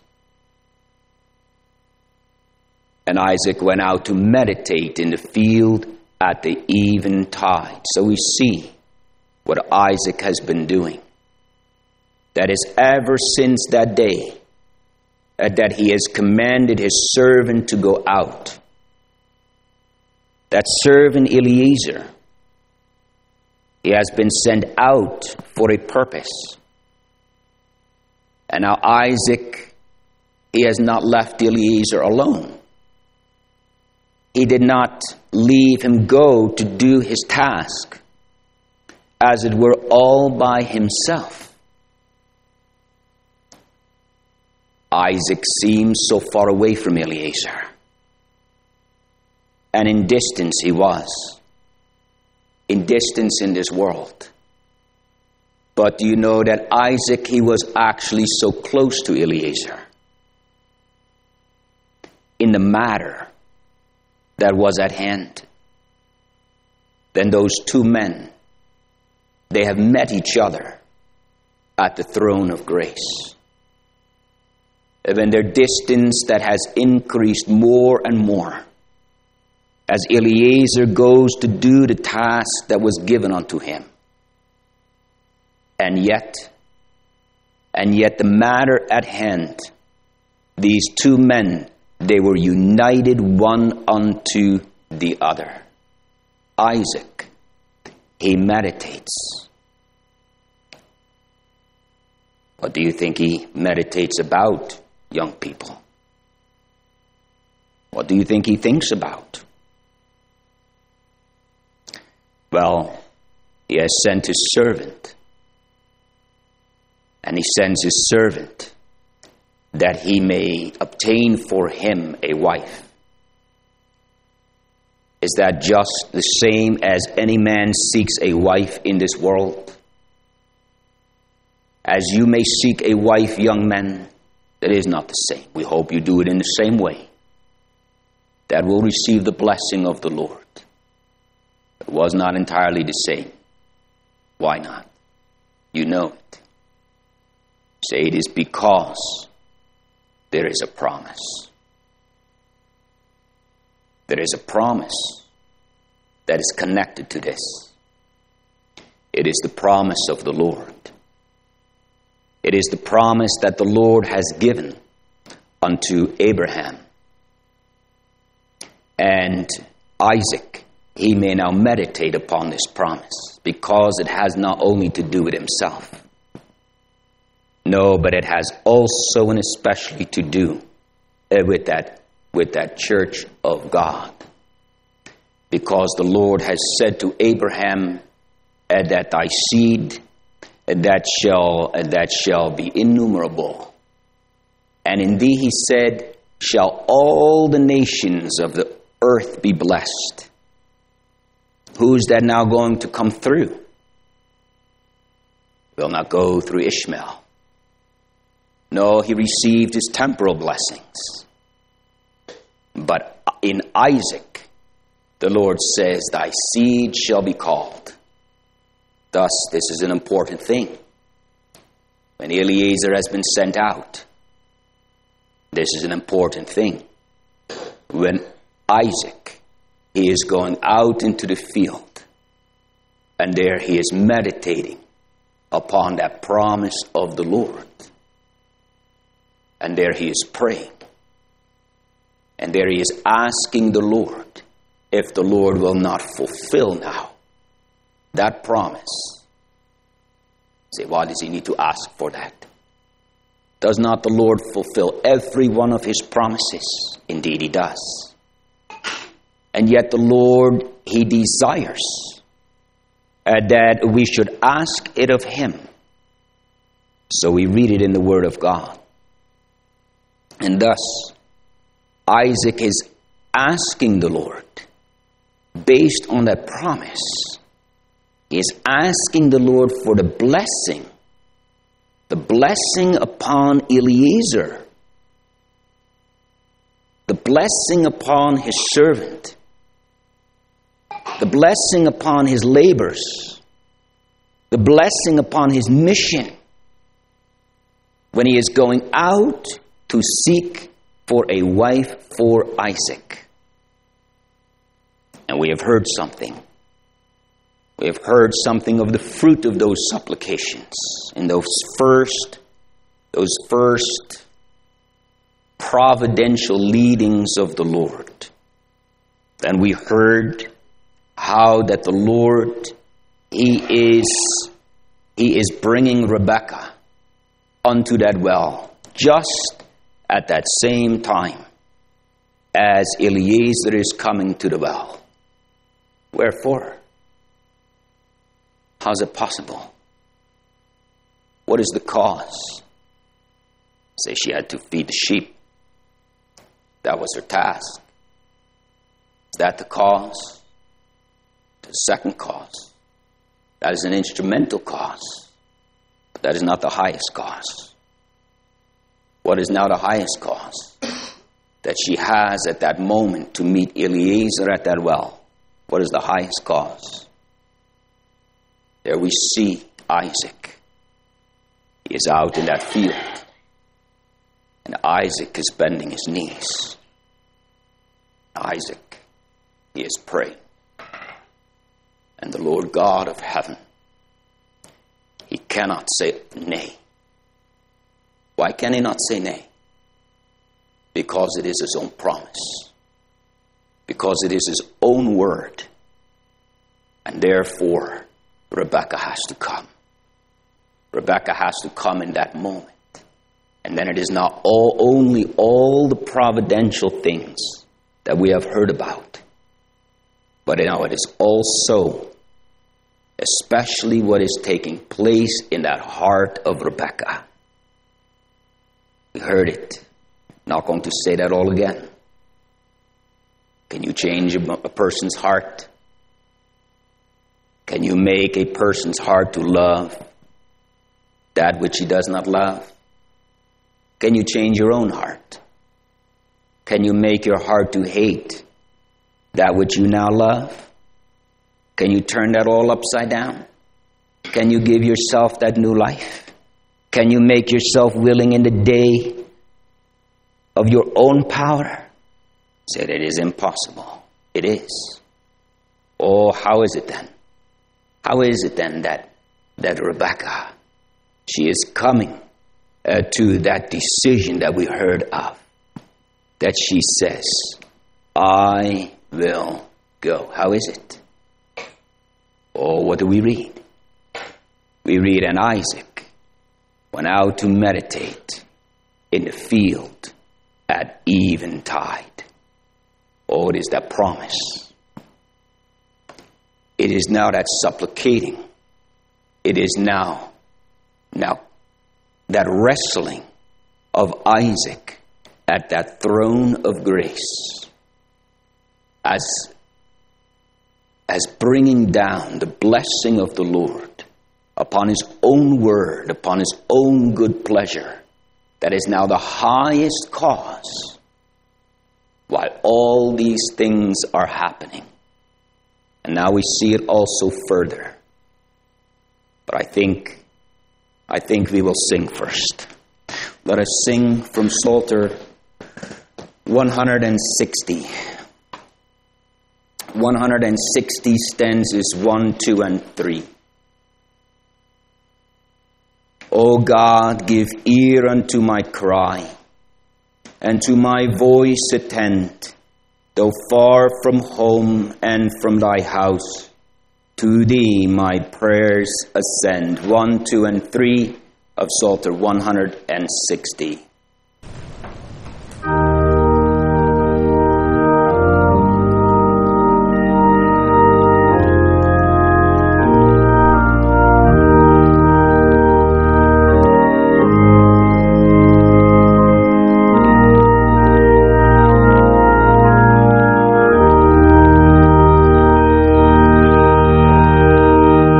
And Isaac went out to meditate in the field at the eventide. So we see what Isaac has been doing. That is, ever since that day, uh, that he has commanded his servant to go out. That servant Eliezer, he has been sent out for a purpose. And now Isaac, he has not left Eliezer alone. He did not leave him go to do his task, as it were, all by himself. Isaac seems so far away from Eliezer, and in distance he was, in distance in this world. But do you know that Isaac, he was actually so close to Eliezer in the matter that was at hand? Then those two men, they have met each other at the throne of grace. When their distance that has increased more and more, as Eliezer goes to do the task that was given unto him. And yet, and yet the matter at hand, these two men, they were united one unto the other. Isaac, he meditates. What do you think he meditates about, young people? What do you think he thinks about? Well, he has sent his servant. And he sends his servant that he may obtain for him a wife. Is that just the same as any man seeks a wife in this world? As you may seek a wife, young men, that is not the same. We hope you do it in the same way. That will receive the blessing of the Lord. It was not entirely the same. Why not? You know it. Say it is because there is a promise. There is a promise that is connected to this. It is the promise of the Lord. It is the promise that the Lord has given unto Abraham. And Isaac, he may now meditate upon this promise, because it has not only to do with himself. No, but it has also and especially to do with that, with that church of God. Because the Lord has said to Abraham, uh, that thy seed, uh, that shall uh, that shall be innumerable. And in thee, he said, shall all the nations of the earth be blessed. Who's that now going to come through? Will not go through Ishmael. No, he received his temporal blessings. But in Isaac, the Lord says, thy seed shall be called. Thus, this is an important thing. When Eliezer has been sent out, this is an important thing. When Isaac, he is going out into the field, and there he is meditating upon that promise of the Lord. And there he is praying. And there he is asking the Lord if the Lord will not fulfill now that promise. Say, why does he need to ask for that? Does not the Lord fulfill every one of his promises? Indeed he does. And yet the Lord, he desires uh, that we should ask it of him. So we read it in the Word of God. And thus, Isaac is asking the Lord, based on that promise, he is asking the Lord for the blessing, the blessing upon Eliezer, the blessing upon his servant, the blessing upon his labors, the blessing upon his mission, when he is going out to seek for a wife for Isaac. And we have heard something. We have heard something of the fruit of those supplications in those first, those first providential leadings of the Lord. And we heard how that the Lord, He is, He is bringing Rebekah unto that well, just at that same time as Eliezer is coming to the well. Wherefore? How's it possible? What is the cause? Say she had to feed the sheep. That was her task. Is that the cause? The second cause. That is an instrumental cause. But that is not the highest cause. What is now the highest cause? That she has at that moment to meet Eliezer at that well. What is the highest cause? There we see Isaac. He is out in that field. And Isaac is bending his knees. Isaac, he is praying. And the Lord God of heaven, he cannot say nay. Why can he not say nay? Because it is his own promise. Because it is his own word. And therefore, Rebekah has to come. Rebekah has to come in that moment. And then it is not all, only all the providential things that we have heard about. But you know, it is also, especially what is taking place in that heart of Rebekah. We heard it. Not going to say that all again. Can you change a, a person's heart? Can you make a person's heart to love that which he does not love? Can you change your own heart? Can you make your heart to hate that which you now love? Can you turn that all upside down? Can you give yourself that new life? Can you make yourself willing in the day of your own power? Said it is impossible. It is. Oh, how is it then? How is it then that, that Rebekah, she is coming uh, to that decision that we heard of, that she says, I will go. How is it? Oh, what do we read? We read, and Isaac went out to meditate in the field at eventide. Oh, it is that promise. It is now that supplicating. It is now, now that wrestling of Isaac at that throne of grace, as, as bringing down the blessing of the Lord upon his own word, upon his own good pleasure, that is now the highest cause while all these things are happening. And now we see it also further. But I think, I think we will sing first. Let us sing from Psalter one hundred sixty. one hundred sixty stanzas one, two, and three. O God, give ear unto my cry, and to my voice attend. Though far from home and from thy house, to thee my prayers ascend. One, two, and three of Psalter one hundred sixty.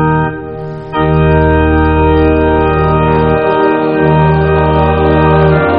Thank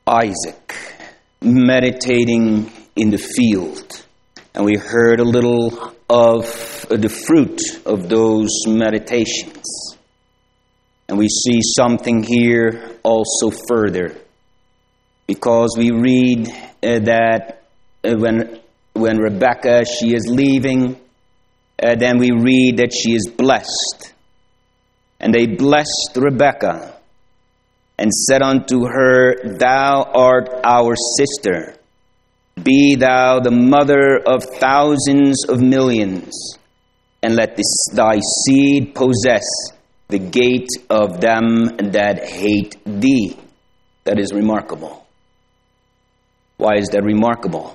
Isaac, meditating in the field. And we heard a little of the fruit of those meditations. And we see something here also further. Because we read uh, that uh, when, when Rebekah, she is leaving, uh, then we read that she is blessed. And they blessed Rebekah and said unto her, Thou art our sister. Be thou the mother of thousands of millions, and let this, thy seed possess the gate of them that hate thee. That is remarkable. Why is that remarkable?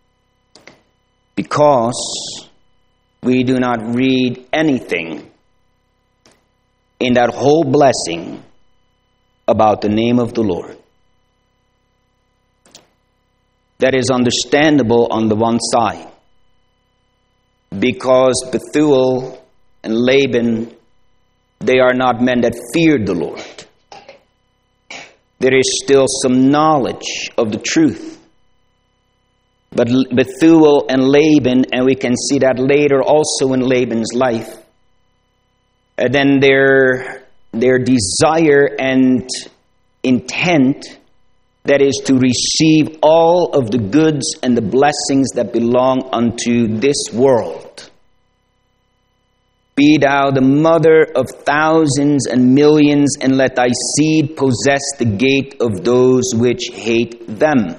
Because we do not read anything in that whole blessing about the name of the Lord. That is understandable on the one side, because Bethuel and Laban, they are not men that feared the Lord. There is still some knowledge of the truth. But Bethuel and Laban, and we can see that later also in Laban's life, and then their, their desire and intent, that is to receive all of the goods and the blessings that belong unto this world. Be thou the mother of thousands and millions, and let thy seed possess the gate of those which hate them.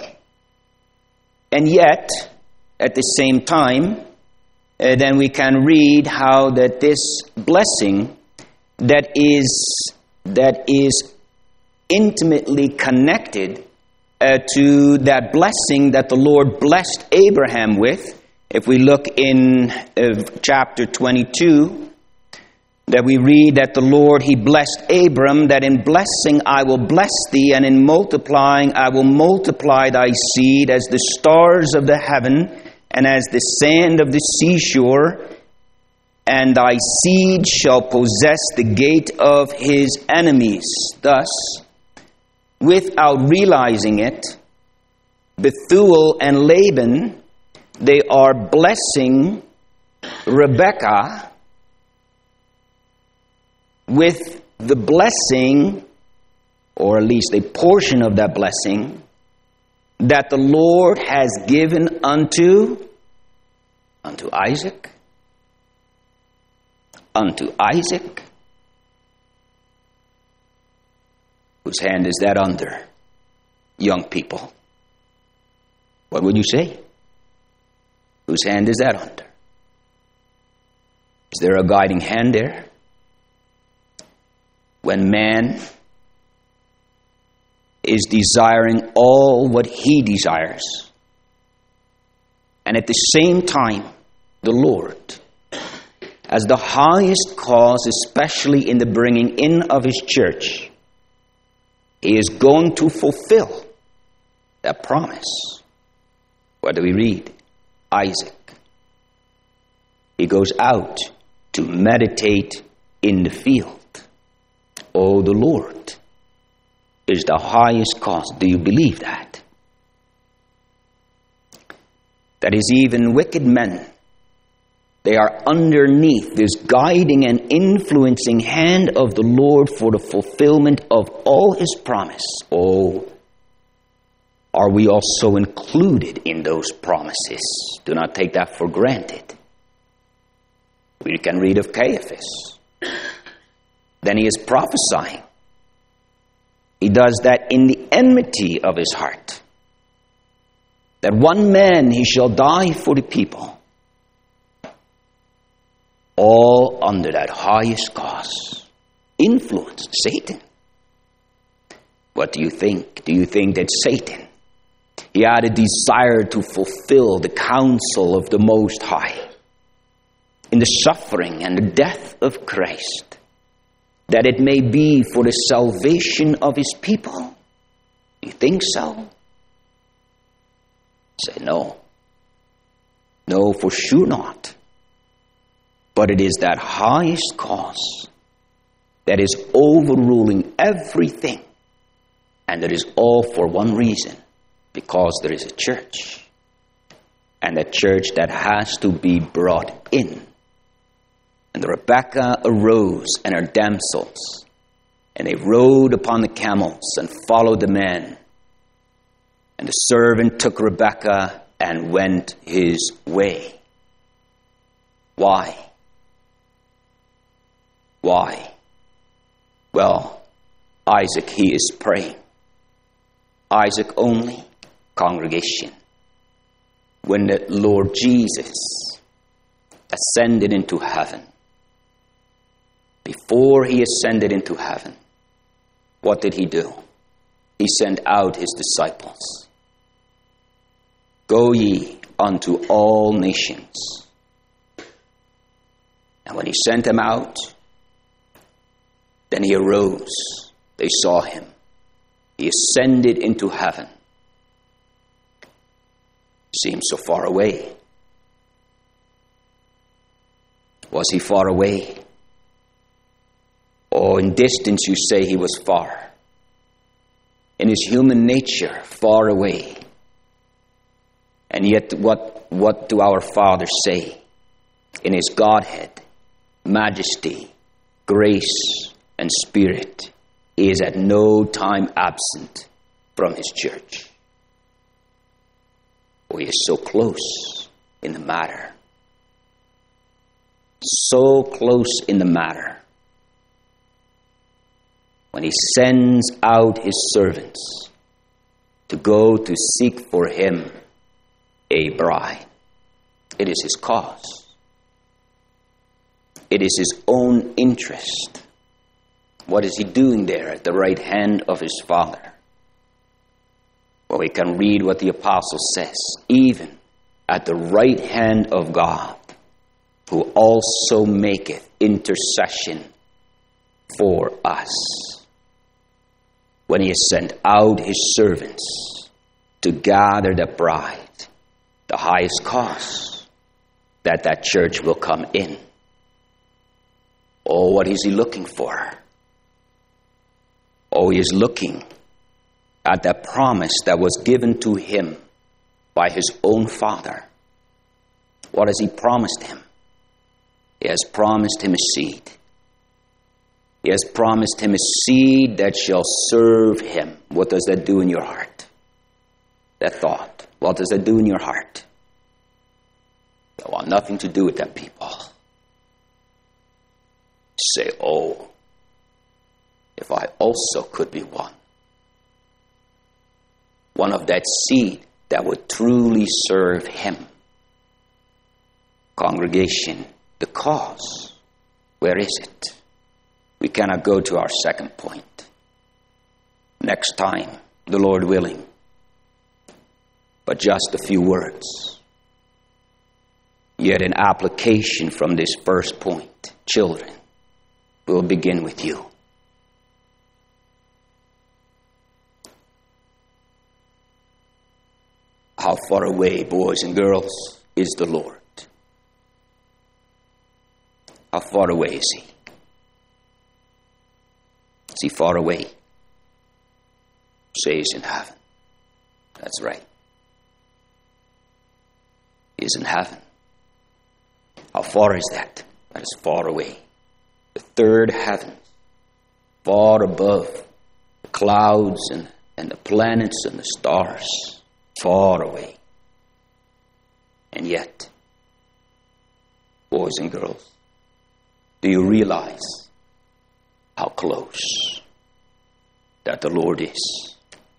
And yet, at the same time, uh, then we can read how that this blessing that is that is intimately connected uh, to that blessing that the Lord blessed Abraham with. If we look in uh, chapter twenty-two, that we read that the Lord, He blessed Abram, that in blessing I will bless thee, and in multiplying I will multiply thy seed as the stars of the heaven, and as the sand of the seashore, and thy seed shall possess the gate of his enemies. Thus, without realizing it, Bethuel and Laban, they are blessing Rebekah with the blessing, or at least a portion of that blessing, that the Lord has given unto, unto Isaac. Unto Isaac. Whose hand is that under? Young people. What would you say? Whose hand is that under? Is there a guiding hand there? When man is desiring all what he desires, and at the same time, the Lord, as the highest cause, especially in the bringing in of His church, He is going to fulfill that promise. What do we read? Isaac. He goes out to meditate in the field. Oh, the Lord is the highest cause. Do you believe that? That is, even wicked men, they are underneath this guiding and influencing hand of the Lord for the fulfillment of all His promise. Oh, are we also included in those promises? Do not take that for granted. We can read of Caiaphas. Then he is prophesying. He does that in the enmity of his heart. That one man, he shall die for the people. All under that highest cause. Influenced Satan. What do you think? Do you think that Satan, he had a desire to fulfill the counsel of the Most High in the suffering and the death of Christ, that it may be for the salvation of His people? You think so? Say no. No, for sure not. But it is that highest cause that is overruling everything And it is all for one reason, because there is a church. And a church that has to be brought in. And Rebekah arose and her damsels, and they rode upon the camels and followed the men. And the servant took Rebekah and went his way. Why? Why? Well, Isaac, he is praying. Isaac only, congregation. When the Lord Jesus ascended into heaven, before he ascended into heaven, what did he do? He sent out his disciples. Go ye unto all nations. And when he sent them out, then he arose. They saw him. He ascended into heaven. Seems so far away. Was he far away? Or in distance you say he was far. In his human nature, far away. And yet what, what do our fathers say? In his Godhead, majesty, grace, and spirit, he is at no time absent from his church. For he is so close in the matter. So close in the matter. When he sends out his servants to go to seek for him a bride, it is his cause. It is his own interest. What is he doing there at the right hand of his Father? Well, we can read what the apostle says. Even at the right hand of God, who also maketh intercession for us. When he has sent out his servants to gather the bride, the highest cause that that church will come in. Oh, what is he looking for? Oh, he is looking at that promise that was given to him by his own Father. What has he promised him? He has promised him a seed. He has promised him a seed that shall serve him. What does that do in your heart? That thought. What does that do in your heart? I want nothing to do with that people. Say, oh, if I also could be one. One of that seed that would truly serve him. Congregation, the cause, where is it? We cannot go to our second point. Next time, the Lord willing. But just a few words. Yet an application from this first point. Children, we'll begin with you. How far away, boys and girls, is the Lord? How far away is he? Is he far away? Say he's in heaven. That's right. He is in heaven. How far is that? That is far away. The third heaven, far above the clouds and, and the planets and the stars, far away. And yet, boys and girls, do you realize how close that the Lord is?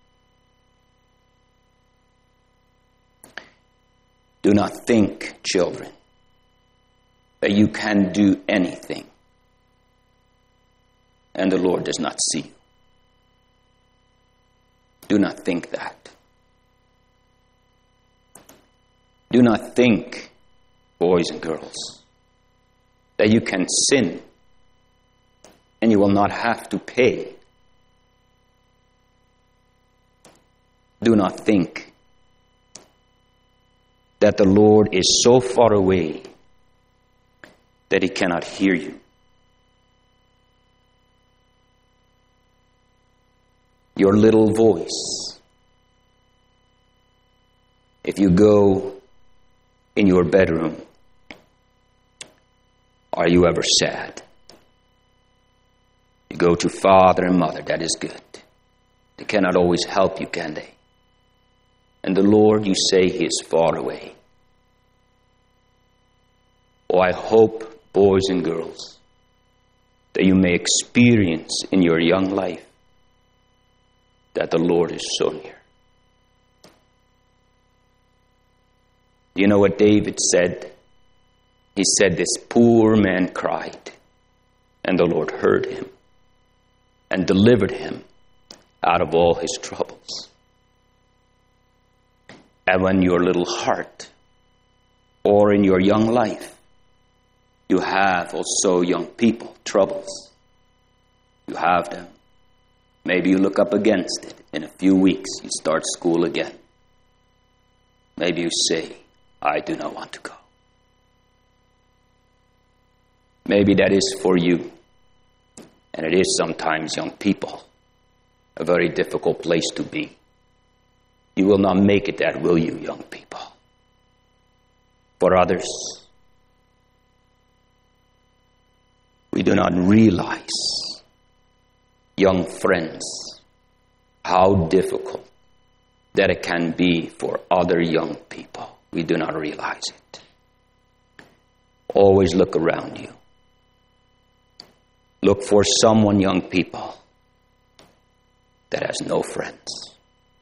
Do not think, children, that you can do anything and the Lord does not see you. Do not think that. Do not think, boys and girls, that you can sin and you will not have to pay. Do not think that the Lord is so far away that he cannot hear you. your little voice. If you go in your bedroom, are you ever sad? You go to father and mother, that is good. They cannot always help you, can they? And the Lord, you say, He is far away. Oh, I hope, boys and girls, that you may experience in your young life that the Lord is so near. Do you know what David said? He said, this poor man cried, and the Lord heard him and delivered him out of all his troubles. And when your little heart or in your young life, you have also young people, troubles. You have them. Maybe you look up against it. In a few weeks, you start school again. Maybe you say, I do not want to go. Maybe that is for you. And it is sometimes, young people, a very difficult place to be. You will not make it that, will you, young people? For others, we do not realize, young friends, how difficult that it can be for other young people. We do not realize it. Always look around you. Look for someone, young people, that has no friends.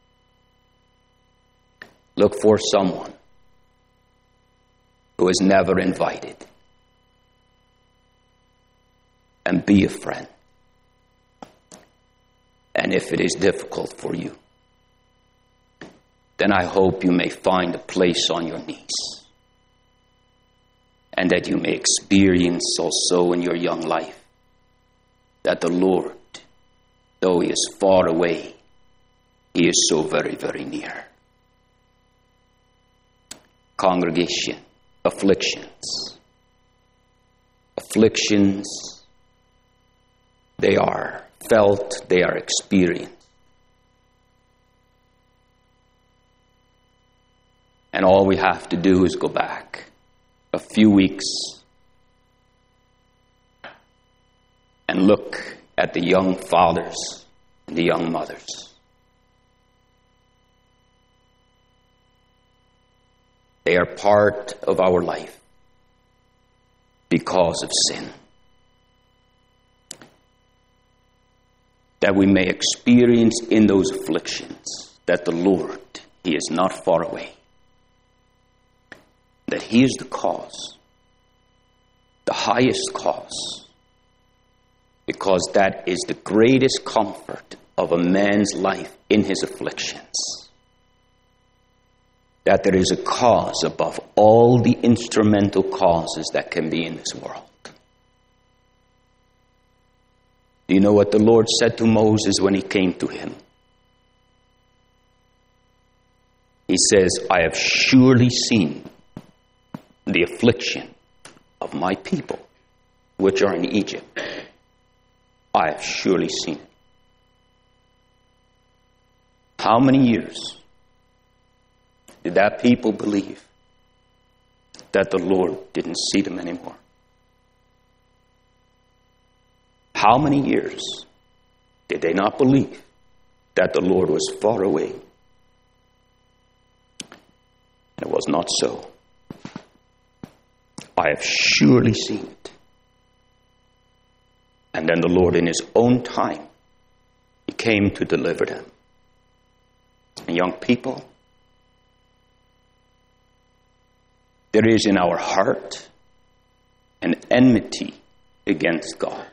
Look for someone who is never invited. And be a friend. And if it is difficult for you, then I hope you may find a place on your knees. And that you may experience also in your young life that the Lord, though He is far away, He is so very, very near. Congregation, afflictions. Afflictions, they are felt, they are experienced. And all we have to do is go back a few weeks and look at the young fathers and the young mothers. They are part of our life because of sin. That we may experience in those afflictions that the Lord, He is not far away. That He is the cause, the highest cause, because that is the greatest comfort of a man's life in his afflictions. That there is a cause above all the instrumental causes that can be in this world. Do you know what the Lord said to Moses when He came to him? He says, I have surely seen the affliction of my people, which are in Egypt. I have surely seen it. How many years did that people believe that the Lord didn't see them anymore? How many years did they not believe that the Lord was far away? It was not so. I have surely seen it. And then the Lord, in His own time, He came to deliver them. And young people, there is in our heart an enmity against God.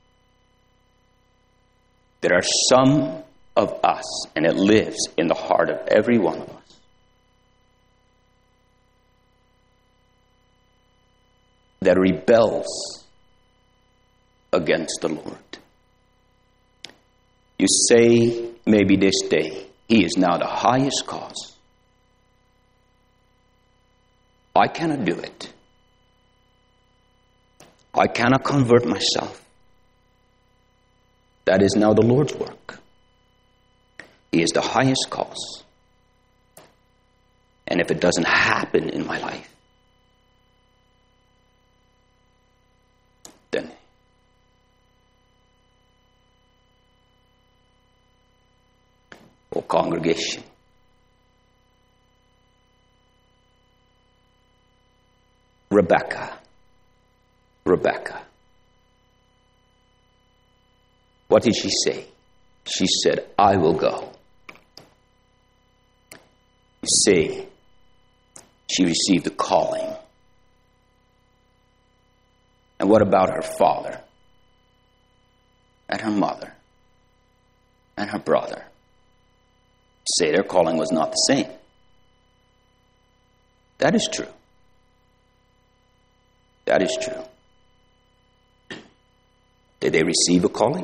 There are some of us, and it lives in the heart of every one of us, that rebels against the Lord. You say, maybe this day, He is now the highest cause. I cannot do it. I cannot convert myself. That is now the Lord's work. He is the highest cause. And if it doesn't happen in my life, then oh congregation, Rebecca, Rebecca. What did she say? She said, I will go. You see, she received a calling. And what about her father and her mother and her brother? Say their calling was not the same. That is true. That is true. Did they receive a calling?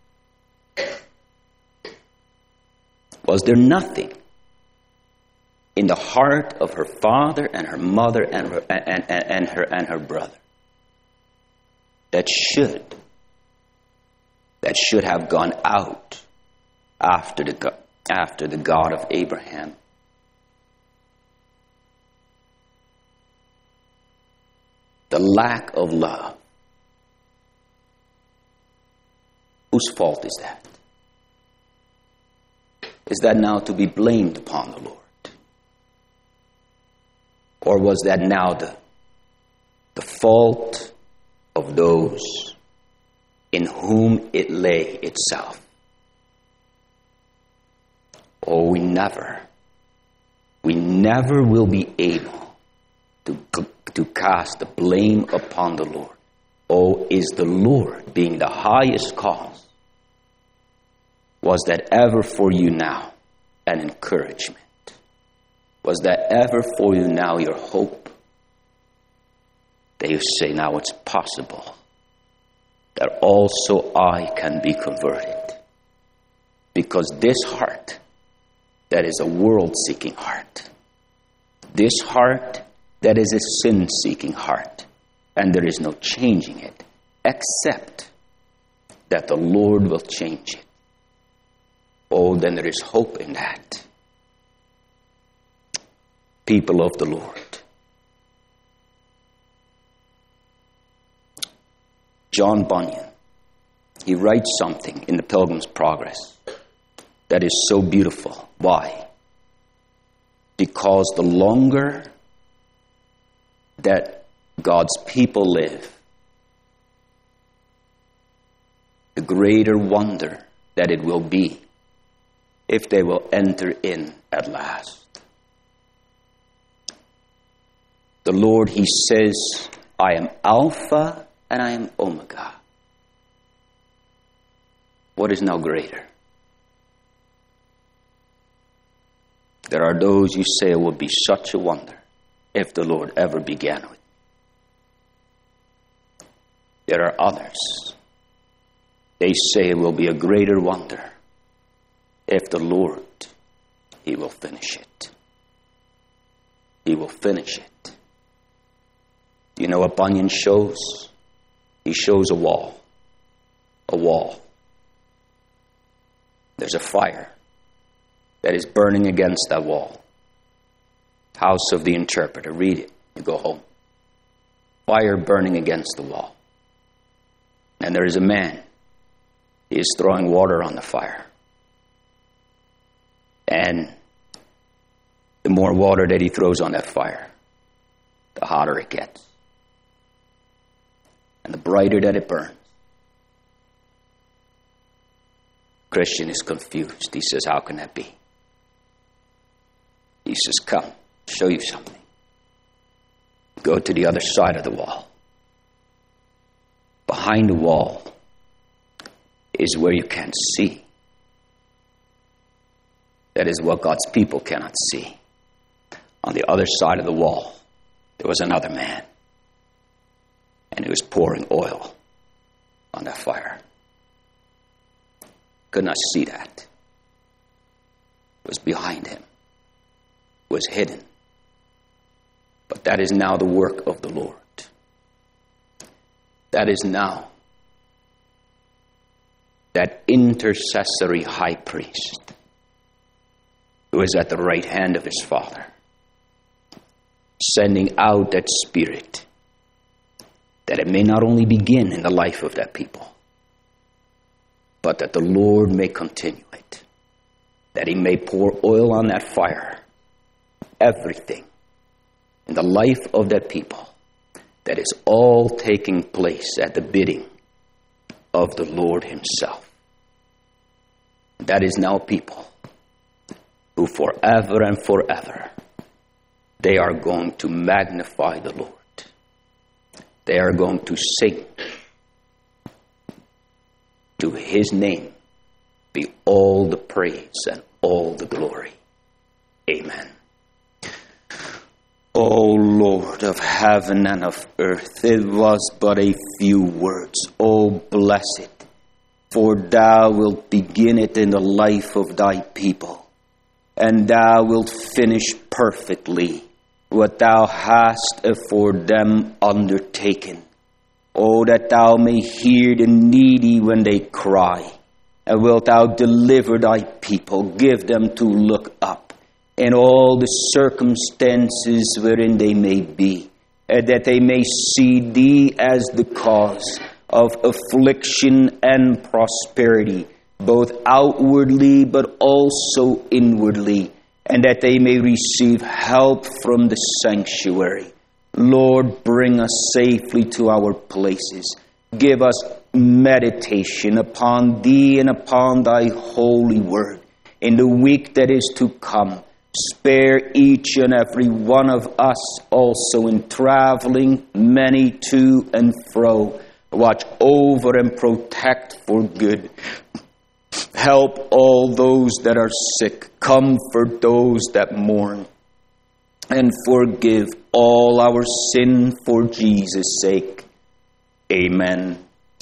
Was there nothing in the heart of her father and her mother and her and, and, and her and her brother that should that should have gone out after the after the God of Abraham? The lack of love. Whose fault is that? Is that now to be blamed upon the Lord? Or was that now the, the fault of those in whom it lay itself? Oh, we never, we never will be able to, to cast the blame upon the Lord. Oh, is the Lord being the highest cause? Was that ever for you now an encouragement? Was that ever for you now your hope? That you say, now it's possible that also I can be converted. Because this heart, that is a world-seeking heart. This heart, that is a sin-seeking heart. And there is no changing it, except that the Lord will change it. Oh, then there is hope in that. People of the Lord. John Bunyan, he writes something in the Pilgrim's Progress that is so beautiful. Why? Because the longer that God's people live, the greater wonder that it will be if they will enter in at last. The Lord, he says, I am Alpha and I am Omega. What is now greater? There are those who say it would be such a wonder if the Lord ever began with me. There are others. They say it will be a greater wonder if the Lord, he will finish it. He will finish it. You know what Bunyan shows? He shows a wall. A wall. There's a fire that is burning against that wall. House of the Interpreter. Read it. You go home. Fire burning against the wall. And there is a man. He is throwing water on the fire. And the more water that he throws on that fire, the hotter it gets. And the brighter that it burns. Christian is confused. He says, how can that be? He says, come, I'll show you something. Go to the other side of the wall. Behind the wall is where you can't see. That is what God's people cannot see. On the other side of the wall, there was another man. And he was pouring oil on that fire. Could not see that. It was behind him. It was hidden. But that is now the work of the Lord. That is now that intercessory high priest who is at the right hand of his Father, sending out that Spirit, that it may not only begin in the life of that people, but that the Lord may continue it, that he may pour oil on that fire, everything in the life of that people, that is all taking place at the bidding of the Lord himself. That is now people who forever and forever, they are going to magnify the Lord. They are going to sing. To his name be all the praise and all the glory. Amen. O Lord of heaven and of earth, it was but a few words. O bless it, for thou wilt begin it in the life of thy people, and thou wilt finish perfectly what thou hast for them undertaken. O that thou may hear the needy when they cry, and wilt thou deliver thy people, give them to look up in all the circumstances wherein they may be, and that they may see thee as the cause of affliction and prosperity, both outwardly but also inwardly, and that they may receive help from the sanctuary. Lord, bring us safely to our places. Give us meditation upon thee and upon thy holy word in the week that is to come. Spare each and every one of us also in traveling, many to and fro. Watch over and protect for good. Help all those that are sick. Comfort those that mourn. And forgive all our sin for Jesus' sake. Amen.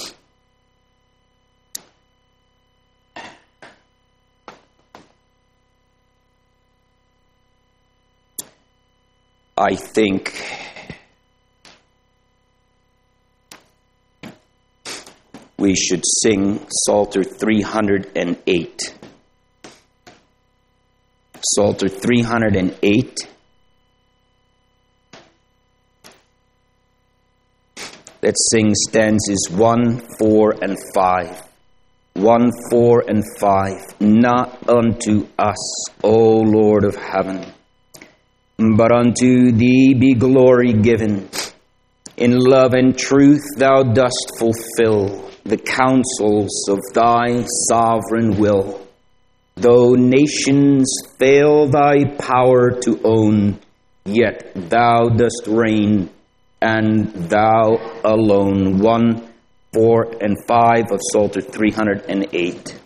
I think we should sing Psalter three hundred eight. Psalter three hundred eight. That sings stanzas one, four, and five. one, four, and five. Not unto us, O Lord of heaven, but unto thee be glory given. In love and truth thou dost fulfill the counsels of thy sovereign will. Though nations fail thy power to own, yet thou dost reign, and thou alone. One, four, and five of Psalter three hundred eight.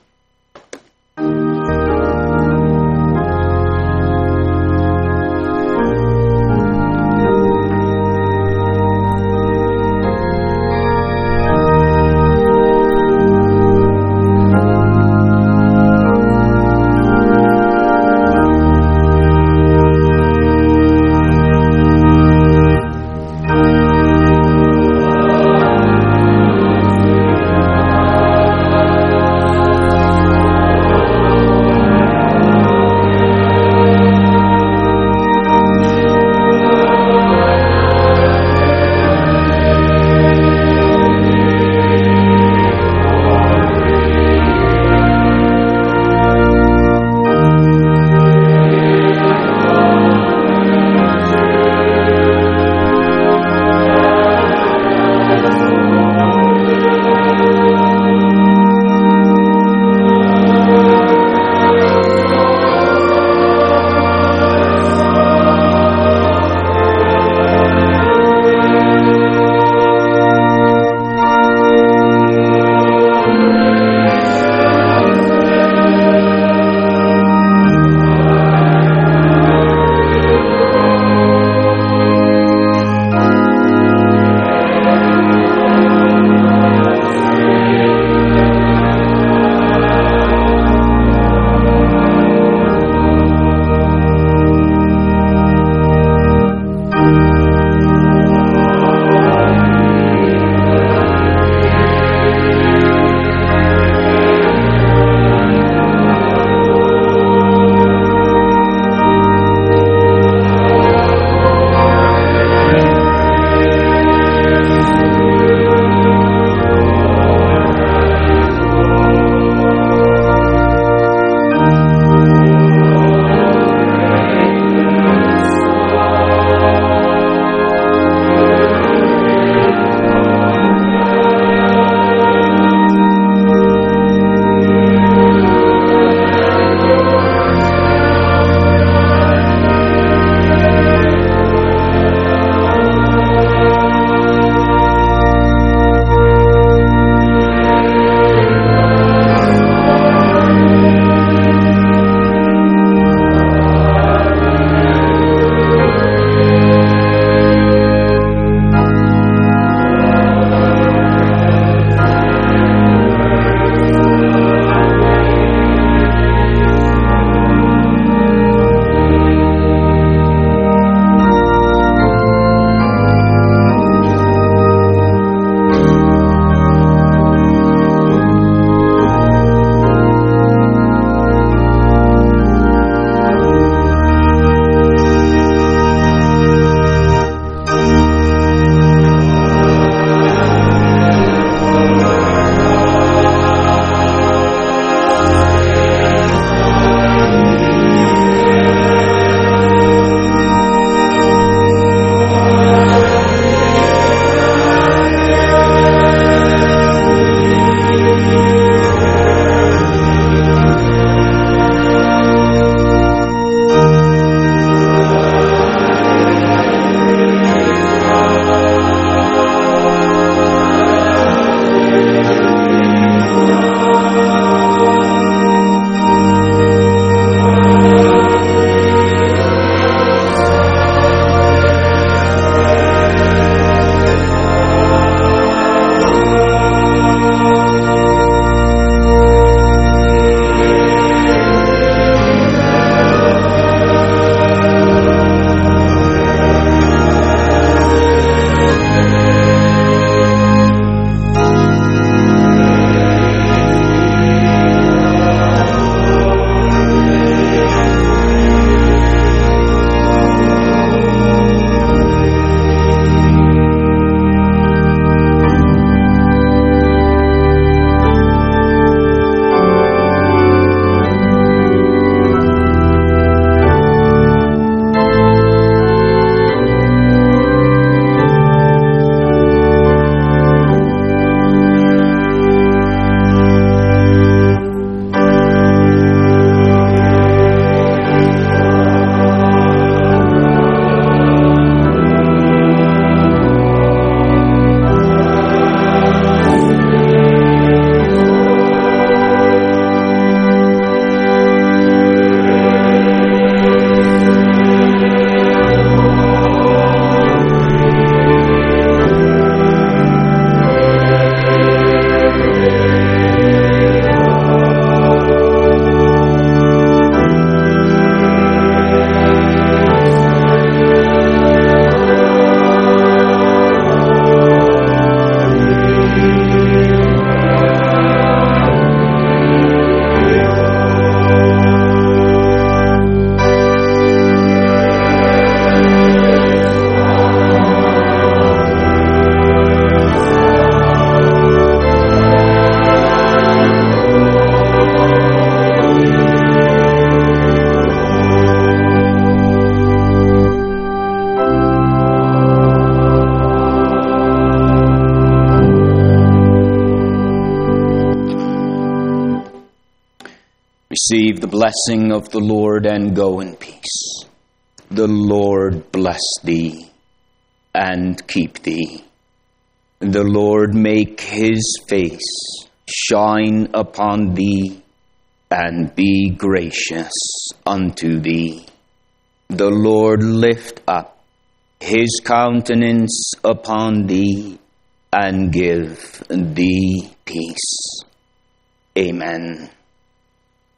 Receive the blessing of the Lord and go in peace. The Lord bless thee and keep thee. The Lord make his face shine upon thee and be gracious unto thee. The Lord lift up his countenance upon thee and give thee peace. Amen.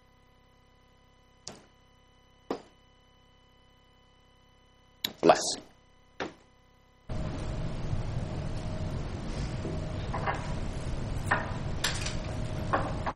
Blessing.